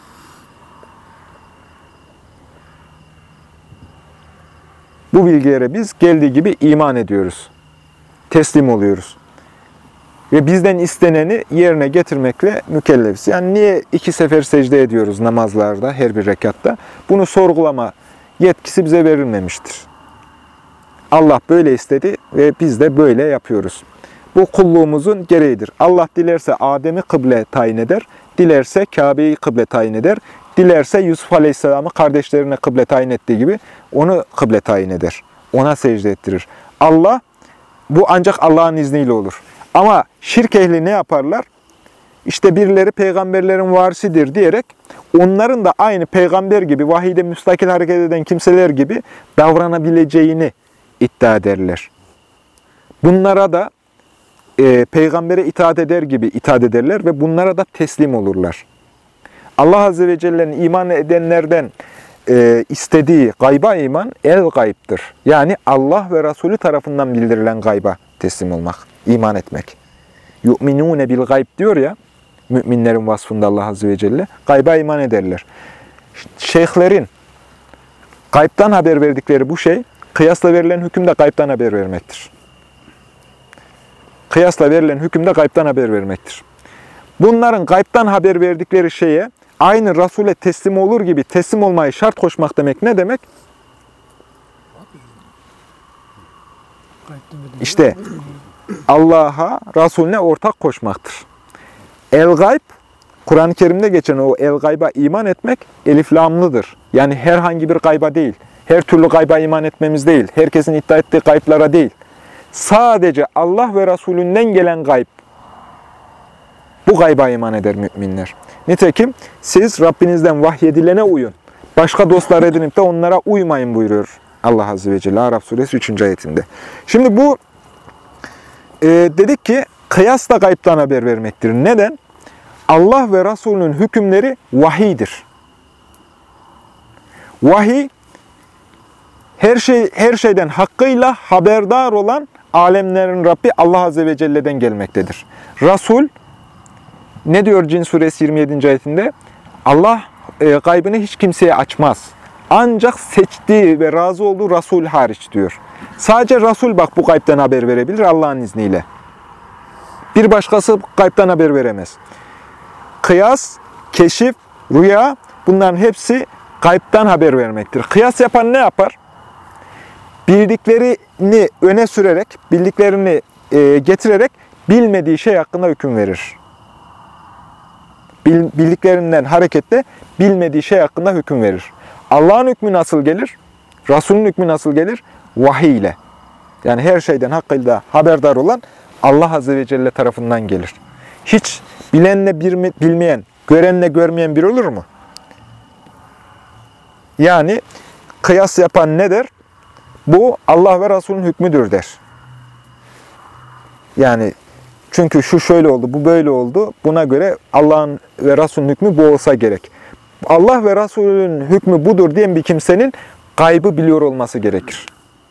Bu bilgilere biz geldiği gibi iman ediyoruz. Teslim oluyoruz. Ve bizden isteneni yerine getirmekle mükellefiz. Yani niye iki sefer secde ediyoruz namazlarda, her bir rekatta? Bunu sorgulama yetkisi bize verilmemiştir. Allah böyle istedi ve biz de böyle yapıyoruz. Bu kulluğumuzun gereğidir. Allah dilerse Adem'i kıble tayin eder, dilerse Kabe'yi kıble tayin eder, dilerse Yusuf Aleyhisselam'ı kardeşlerine kıble tayin ettiği gibi onu kıble tayin eder. Ona secde ettirir. Allah, bu ancak Allah'ın izniyle olur. Ama şirk ehli ne yaparlar? İşte birileri peygamberlerin varisidir diyerek onların da aynı peygamber gibi, vahiyde müstakil hareket eden kimseler gibi davranabileceğini iddia ederler. Bunlara da e, peygambere itaat eder gibi itaat ederler ve bunlara da teslim olurlar. Allah Azze ve Celle'nin iman edenlerden e, istediği gayba iman el gayiptir. Yani Allah ve Resulü tarafından bildirilen gayba teslim olmak, iman etmek. Yu'minûne bil gayb diyor ya, müminlerin vasfında Allah Azze ve Celle, gayba iman ederler. Şeyhlerin gaybtan haber verdikleri bu şey, kıyasla verilen hüküm de gaybtan haber vermektir. Kıyasla verilen hüküm de gaybtan haber vermektir. Bunların gaybtan haber verdikleri şeye aynı Resul'e teslim olur gibi teslim olmayı şart koşmak demek ne demek? İşte Allah'a, Resulüne ortak koşmaktır. El-gayb, Kur'an-ı Kerim'de geçen o el-gayba iman etmek elif-lamlıdır. Yani herhangi bir gayba değil. Her türlü gayba iman etmemiz değil. Herkesin iddia ettiği gayblara değil. Sadece Allah ve Resulünden gelen gayb. Bu gayba iman eder müminler. Nitekim siz Rabbinizden vahyedilene uyun. Başka dostlar edinip de onlara uymayın buyuruyor Allah Azze ve Celle Araf Suresi üçüncü ayetinde. Şimdi bu e, dedik ki kıyas da gaybtan haber vermektir. Neden? Allah ve Resulünün hükümleri vahiydir. Vahiy her şey her şeyden hakkıyla haberdar olan alemlerin Rabbi Allah Azze ve Celle'den gelmektedir. Resul ne diyor Cin Suresi yirmi yedinci ayetinde? Allah e, gaybını hiç kimseye açmaz. Ancak seçtiği ve razı olduğu Resul hariç diyor. Sadece Resul bak bu gaybden haber verebilir Allah'ın izniyle. Bir başkası gaybden haber veremez. Kıyas, keşif, rüya bunların hepsi gaybden haber vermektir. Kıyas yapan ne yapar? Bildiklerini öne sürerek, bildiklerini e, getirerek bilmediği şey hakkında hüküm verir. Bildiklerinden hareketle bilmediği şey hakkında hüküm verir. Allah'ın hükmü nasıl gelir? Resul'ün hükmü nasıl gelir? Vahiy ile. Yani her şeyden hakkıyla haberdar olan Allah Azze ve Celle tarafından gelir. Hiç bilenle bilmeyen, görenle görmeyen biri olur mu? Yani kıyas yapan ne der? Bu Allah ve Resul'ün hükmüdür der. Yani çünkü şu şöyle oldu, bu böyle oldu. Buna göre Allah'ın ve Resul'ün hükmü bu olsa gerek. Allah ve Resul'ün hükmü budur diyen bir kimsenin gaybı biliyor olması gerekir.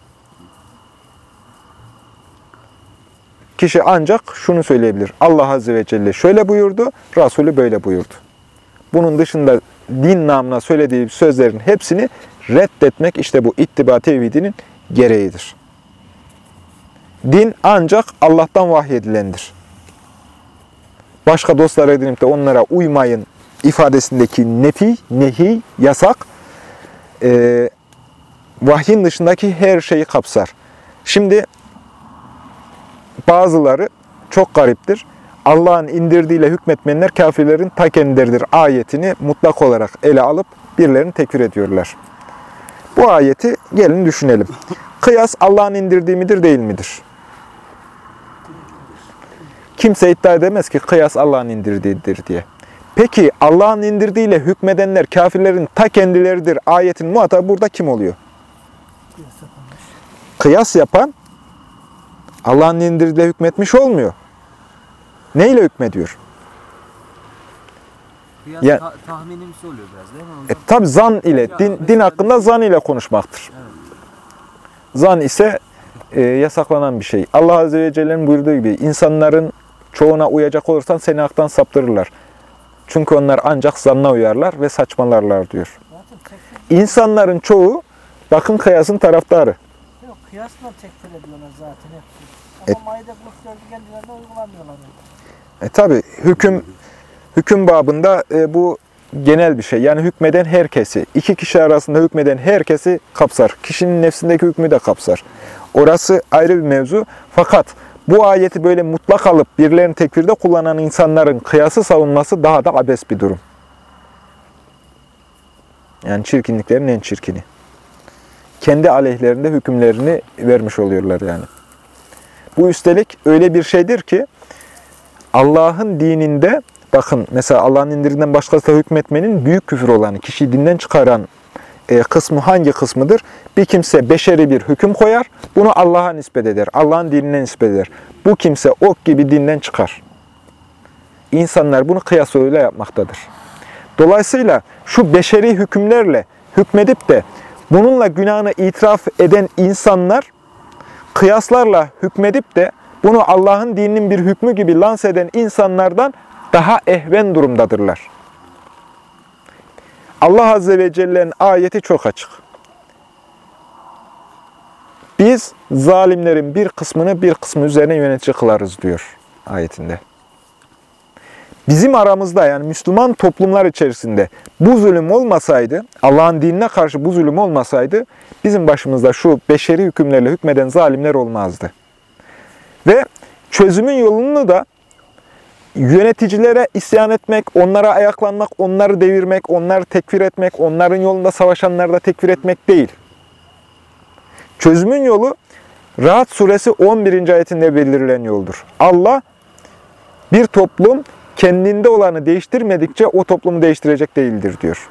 Kişi ancak şunu söyleyebilir. Allah Azze ve Celle şöyle buyurdu, Resulü böyle buyurdu. Bunun dışında din namına söylediği sözlerin hepsini reddetmek işte bu ittiba tevhidinin gereğidir. Din ancak Allah'tan vahyedilendir. Başka dostlar edinip de onlara uymayın ifadesindeki nefi, nehi, yasak, e, vahyin dışındaki her şeyi kapsar. Şimdi bazıları çok gariptir. Allah'ın indirdiğiyle hükmetmeyenler kafirlerin ta kendileridir ayetini mutlak olarak ele alıp birilerini tekfir ediyorlar. Bu ayeti gelin düşünelim. Kıyas Allah'ın indirdiği midir değil midir? Kimse iddia edemez ki kıyas Allah'ın indirdiğidir diye. Peki Allah'ın indirdiğiyle hükmedenler kafirlerin ta kendileridir ayetin muhatabı burada kim oluyor? Kıyas yapan Allah'ın indirdiğiyle hükmetmiş olmuyor. Neyle hükmediyor? Biraz Ya, ta tahminimsi oluyor biraz değil mi? E, tabi zan ile, din, din hakkında zan ile konuşmaktır. Evet. Zan ise e, yasaklanan bir şey. Allah Azze ve Celle'nin buyurduğu gibi insanların çoğuna uyacak olursan seni haktan saptırırlar. Çünkü onlar ancak zanna uyarlar ve saçmalarlar diyor. İnsanların çoğu bakın kıyasın taraftarı. Yok, kıyasla tekfir ediyorlar zaten hepsi. Ama maide kılıçları kendilerine uygulamıyorlar. E tabi hüküm hüküm babında e, bu genel bir şey. Yani hükmeden herkesi, iki kişi arasında hükmeden herkesi kapsar. Kişinin nefsindeki hükmü de kapsar. Orası ayrı bir mevzu. Fakat bu ayeti böyle mutlak alıp birilerini tekfirde kullanan insanların kıyası savunması daha da abes bir durum. Yani çirkinliklerin en çirkini. Kendi aleyhlerinde hükümlerini vermiş oluyorlar yani. Bu üstelik öyle bir şeydir ki Allah'ın dininde, bakın mesela Allah'ın indirinden başkasıyla hükmetmenin büyük küfür olanı, kişiyi dinden çıkaran e, kısmı hangi kısmıdır? Bir kimse beşeri bir hüküm koyar, bunu Allah'a nispet eder, Allah'ın dinine nispet eder. Bu kimse ok gibi dinden çıkar. İnsanlar bunu kıyas yoluyla yapmaktadır. Dolayısıyla şu beşeri hükümlerle hükmedip de bununla günahını itiraf eden insanlar, kıyaslarla hükmedip de bunu Allah'ın dininin bir hükmü gibi lanse eden insanlardan daha ehven durumdadırlar. Allah Azze ve Celle'nin ayeti çok açık. Biz zalimlerin bir kısmını bir kısmı üzerine yönetici kılarız diyor ayetinde. Bizim aramızda, yani Müslüman toplumlar içerisinde bu zulüm olmasaydı, Allah'ın dinine karşı bu zulüm olmasaydı, bizim başımızda şu beşeri hükümlerle hükmeden zalimler olmazdı. Ve çözümün yolunu da yöneticilere isyan etmek, onlara ayaklanmak, onları devirmek, onları tekfir etmek, onların yolunda savaşanları da tekfir etmek değil. Çözümün yolu Rahat suresi on birinci ayetinde belirlenen yoldur. Allah bir toplum kendinde olanı değiştirmedikçe o toplumu değiştirecek değildir diyor.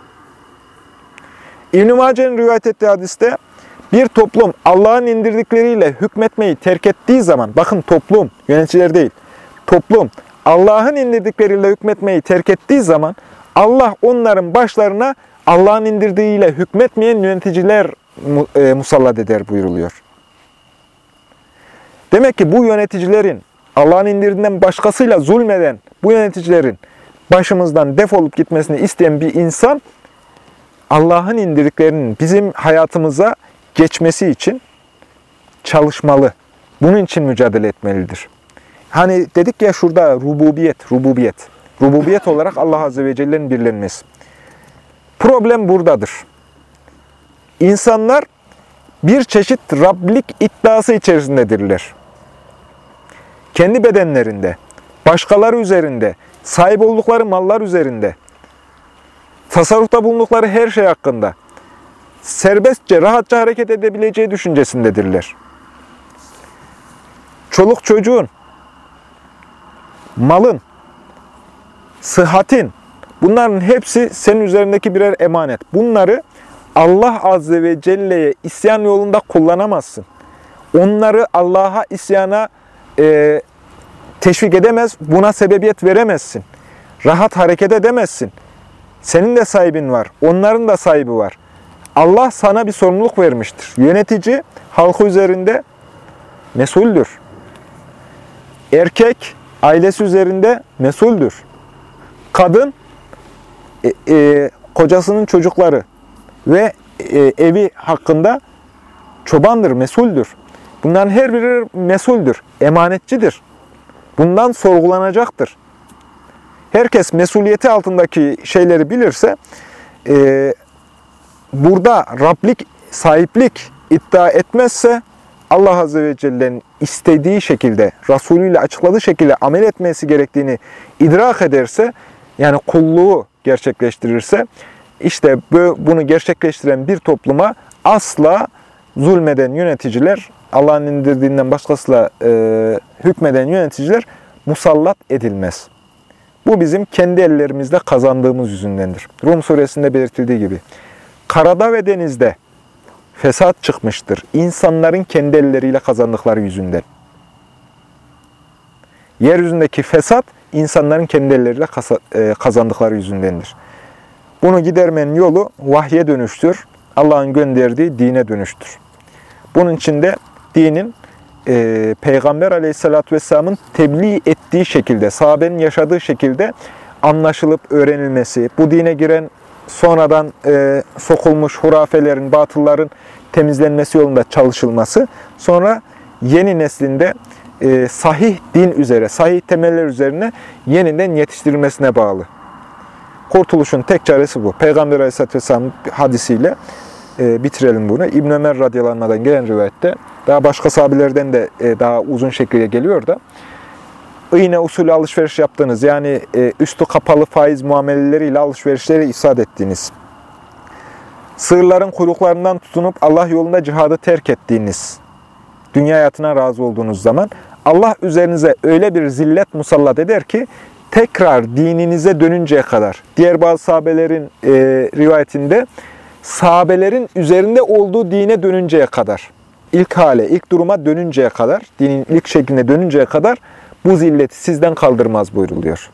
İbn-i Mace'nin rivayet ettiği hadiste bir toplum Allah'ın indirdikleriyle hükmetmeyi terk ettiği zaman, bakın toplum, yöneticiler değil, toplum Allah'ın indirdikleriyle hükmetmeyi terk ettiği zaman Allah onların başlarına Allah'ın indirdiğiyle hükmetmeyen yöneticiler musallat eder buyuruluyor. Demek ki bu yöneticilerin, Allah'ın indirdiğinden başkasıyla zulmeden bu yöneticilerin başımızdan defolup gitmesini isteyen bir insan, Allah'ın indirdiklerinin bizim hayatımıza geçmesi için çalışmalı. Bunun için mücadele etmelidir. Hani dedik ya şurada rububiyet, rububiyet. Rububiyet olarak Allah Azze ve Celle'nin birlenmesi. Problem buradadır. İnsanlar bir çeşit Rablik iddiası içerisindedirler. Kendi bedenlerinde, başkaları üzerinde, sahip oldukları mallar üzerinde, tasarrufta bulundukları her şey hakkında serbestçe, rahatça hareket edebileceği düşüncesindedirler. Çoluk çocuğun, malın, sıhhatin, bunların hepsi senin üzerindeki birer emanet. Bunları Allah Azze ve Celle'ye isyan yolunda kullanamazsın. Onları Allah'a isyana e, teşvik edemez, buna sebebiyet veremezsin. Rahat hareket edemezsin. Senin de sahibin var, onların da sahibi var. Allah sana bir sorumluluk vermiştir. Yönetici halkı üzerinde mesuldür. Erkek ailesi üzerinde mesuldür. Kadın e, e, kocasının çocukları ve e, evi hakkında çobandır, mesuldür. Bunların her biri mesuldür, emanetçidir. Bundan sorgulanacaktır. Herkes mesuliyeti altındaki şeyleri bilirse, e, burada Rablik, sahiplik iddia etmezse, Allah Azze ve Celle'nin istediği şekilde, Resulü ile açıkladığı şekilde amel etmesi gerektiğini idrak ederse, yani kulluğu gerçekleştirirse, işte bunu gerçekleştiren bir topluma asla zulmeden yöneticiler, Allah'ın indirdiğinden başkasıyla e, hükmeden yöneticiler musallat edilmez. Bu bizim kendi ellerimizle kazandığımız yüzündendir. Rum suresinde belirtildiği gibi. Karada ve denizde fesat çıkmıştır. İnsanların kendi elleriyle kazandıkları yüzünden. Yeryüzündeki fesat, insanların kendi elleriyle kazandıkları yüzündendir. Bunu gidermenin yolu vahye dönüştür. Allah'ın gönderdiği dine dönüştür. Bunun için de dinin e, Peygamber Aleyhisselatü Vesselam'ın tebliğ ettiği şekilde, sahabenin yaşadığı şekilde anlaşılıp öğrenilmesi, bu dine giren sonradan e, sokulmuş hurafelerin, batılların temizlenmesi yolunda çalışılması, sonra yeni neslinde e, sahih din üzere, sahih temeller üzerine yeniden yetiştirilmesine bağlı. Kurtuluşun tek çaresi bu. Peygamber Aleyhisselatü Vesselam hadisiyle e, bitirelim bunu. İbn Ömer radıyallahu anh'dan gelen rivayette, daha başka sahabelerden de e, daha uzun şekilde geliyor da, iğne usulü alışveriş yaptığınız, yani e, üstü kapalı faiz muameleleriyle alışverişleri ifsad ettiğiniz, sığırların kuyruklarından tutunup Allah yolunda cihadı terk ettiğiniz, dünya hayatına razı olduğunuz zaman Allah üzerinize öyle bir zillet musallat eder ki tekrar dininize dönünceye kadar, diğer bazı sahabelerin e, rivayetinde sahabelerin üzerinde olduğu dine dönünceye kadar, ilk hale, ilk duruma dönünceye kadar, dinin ilk şekline dönünceye kadar bu zilleti sizden kaldırmaz buyruluyor.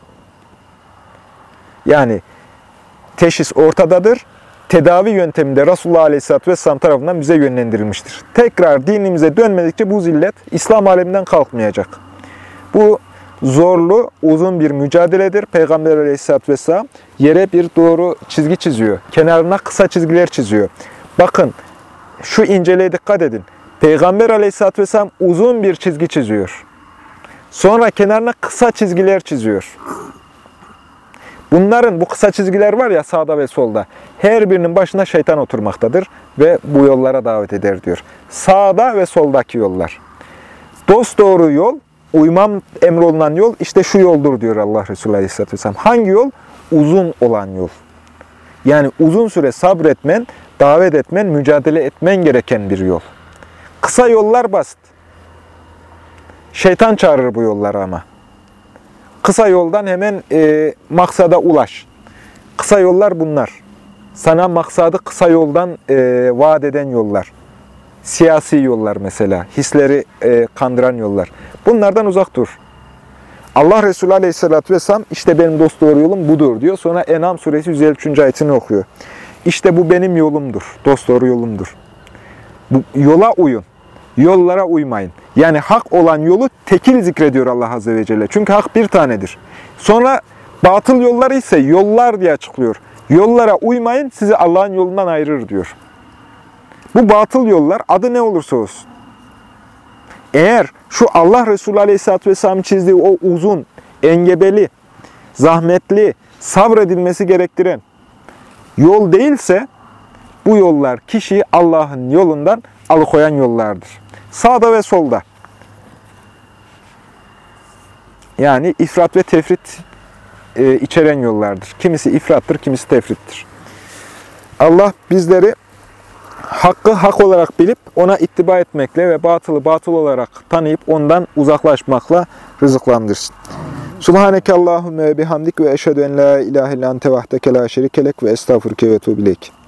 Yani teşhis ortadadır. Tedavi yöntemi de Resulullah Aleyhisselatü Vesselam tarafından bize yönlendirilmiştir. Tekrar dinimize dönmedikçe bu zillet İslam aleminden kalkmayacak. Bu zorlu, uzun bir mücadeledir. Peygamber Aleyhisselatü Vesselam yere bir doğru çizgi çiziyor. Kenarına kısa çizgiler çiziyor. Bakın, şu inceliğe dikkat edin. Peygamber Aleyhisselatü Vesselam uzun bir çizgi çiziyor. Sonra kenarına kısa çizgiler çiziyor. Bunların, bu kısa çizgiler var ya sağda ve solda, her birinin başına şeytan oturmaktadır ve bu yollara davet eder diyor. Sağda ve soldaki yollar. Dosdoğru yol, uymam emrolunan yol, işte şu yoldur diyor Allah Resulü Aleyhisselatü Vesselam. Hangi yol? Uzun olan yol. Yani uzun süre sabretmen, davet etmen, mücadele etmen gereken bir yol. Kısa yollar basit. Şeytan çağırır bu yolları ama. Kısa yoldan hemen e, maksada ulaş. Kısa yollar bunlar. Sana maksadı kısa yoldan e, vaat eden yollar. Siyasi yollar mesela. Hisleri e, kandıran yollar. Bunlardan uzak dur. Allah Resulü Aleyhisselatü Vesselam işte benim dosdoğru yolum budur diyor. Sonra En'am suresi yüz elli üçüncü ayetini okuyor. İşte bu benim yolumdur. Dosdoğru yolumdur. Bu, yola uyun. Yollara uymayın. Yani hak olan yolu tekil zikrediyor Allah Azze ve Celle. Çünkü hak bir tanedir. Sonra batıl yolları ise yollar diye açıklıyor. Yollara uymayın, sizi Allah'ın yolundan ayırır diyor. Bu batıl yollar adı ne olursa olsun. Eğer şu Allah Resulü Aleyhisselatü Vesselam'ın çizdiği o uzun, engebeli, zahmetli, sabredilmesi gerektiren yol değilse, bu yollar kişiyi Allah'ın yolundan alıkoyan yollardır. Sağda ve solda. Yani ifrat ve tefrit e, içeren yollardır. Kimisi ifrattır, kimisi tefrittir. Allah bizleri hakkı hak olarak bilip ona ittiba etmekle ve batılı batıl olarak tanıyıp ondan uzaklaşmakla rızıklandırsın. Subhaneke Allahümme ve bihamdik ve eşhedü en la ilahe illa ente vahdeke la şerikelek ve estağfurke ve etûbü ileyk.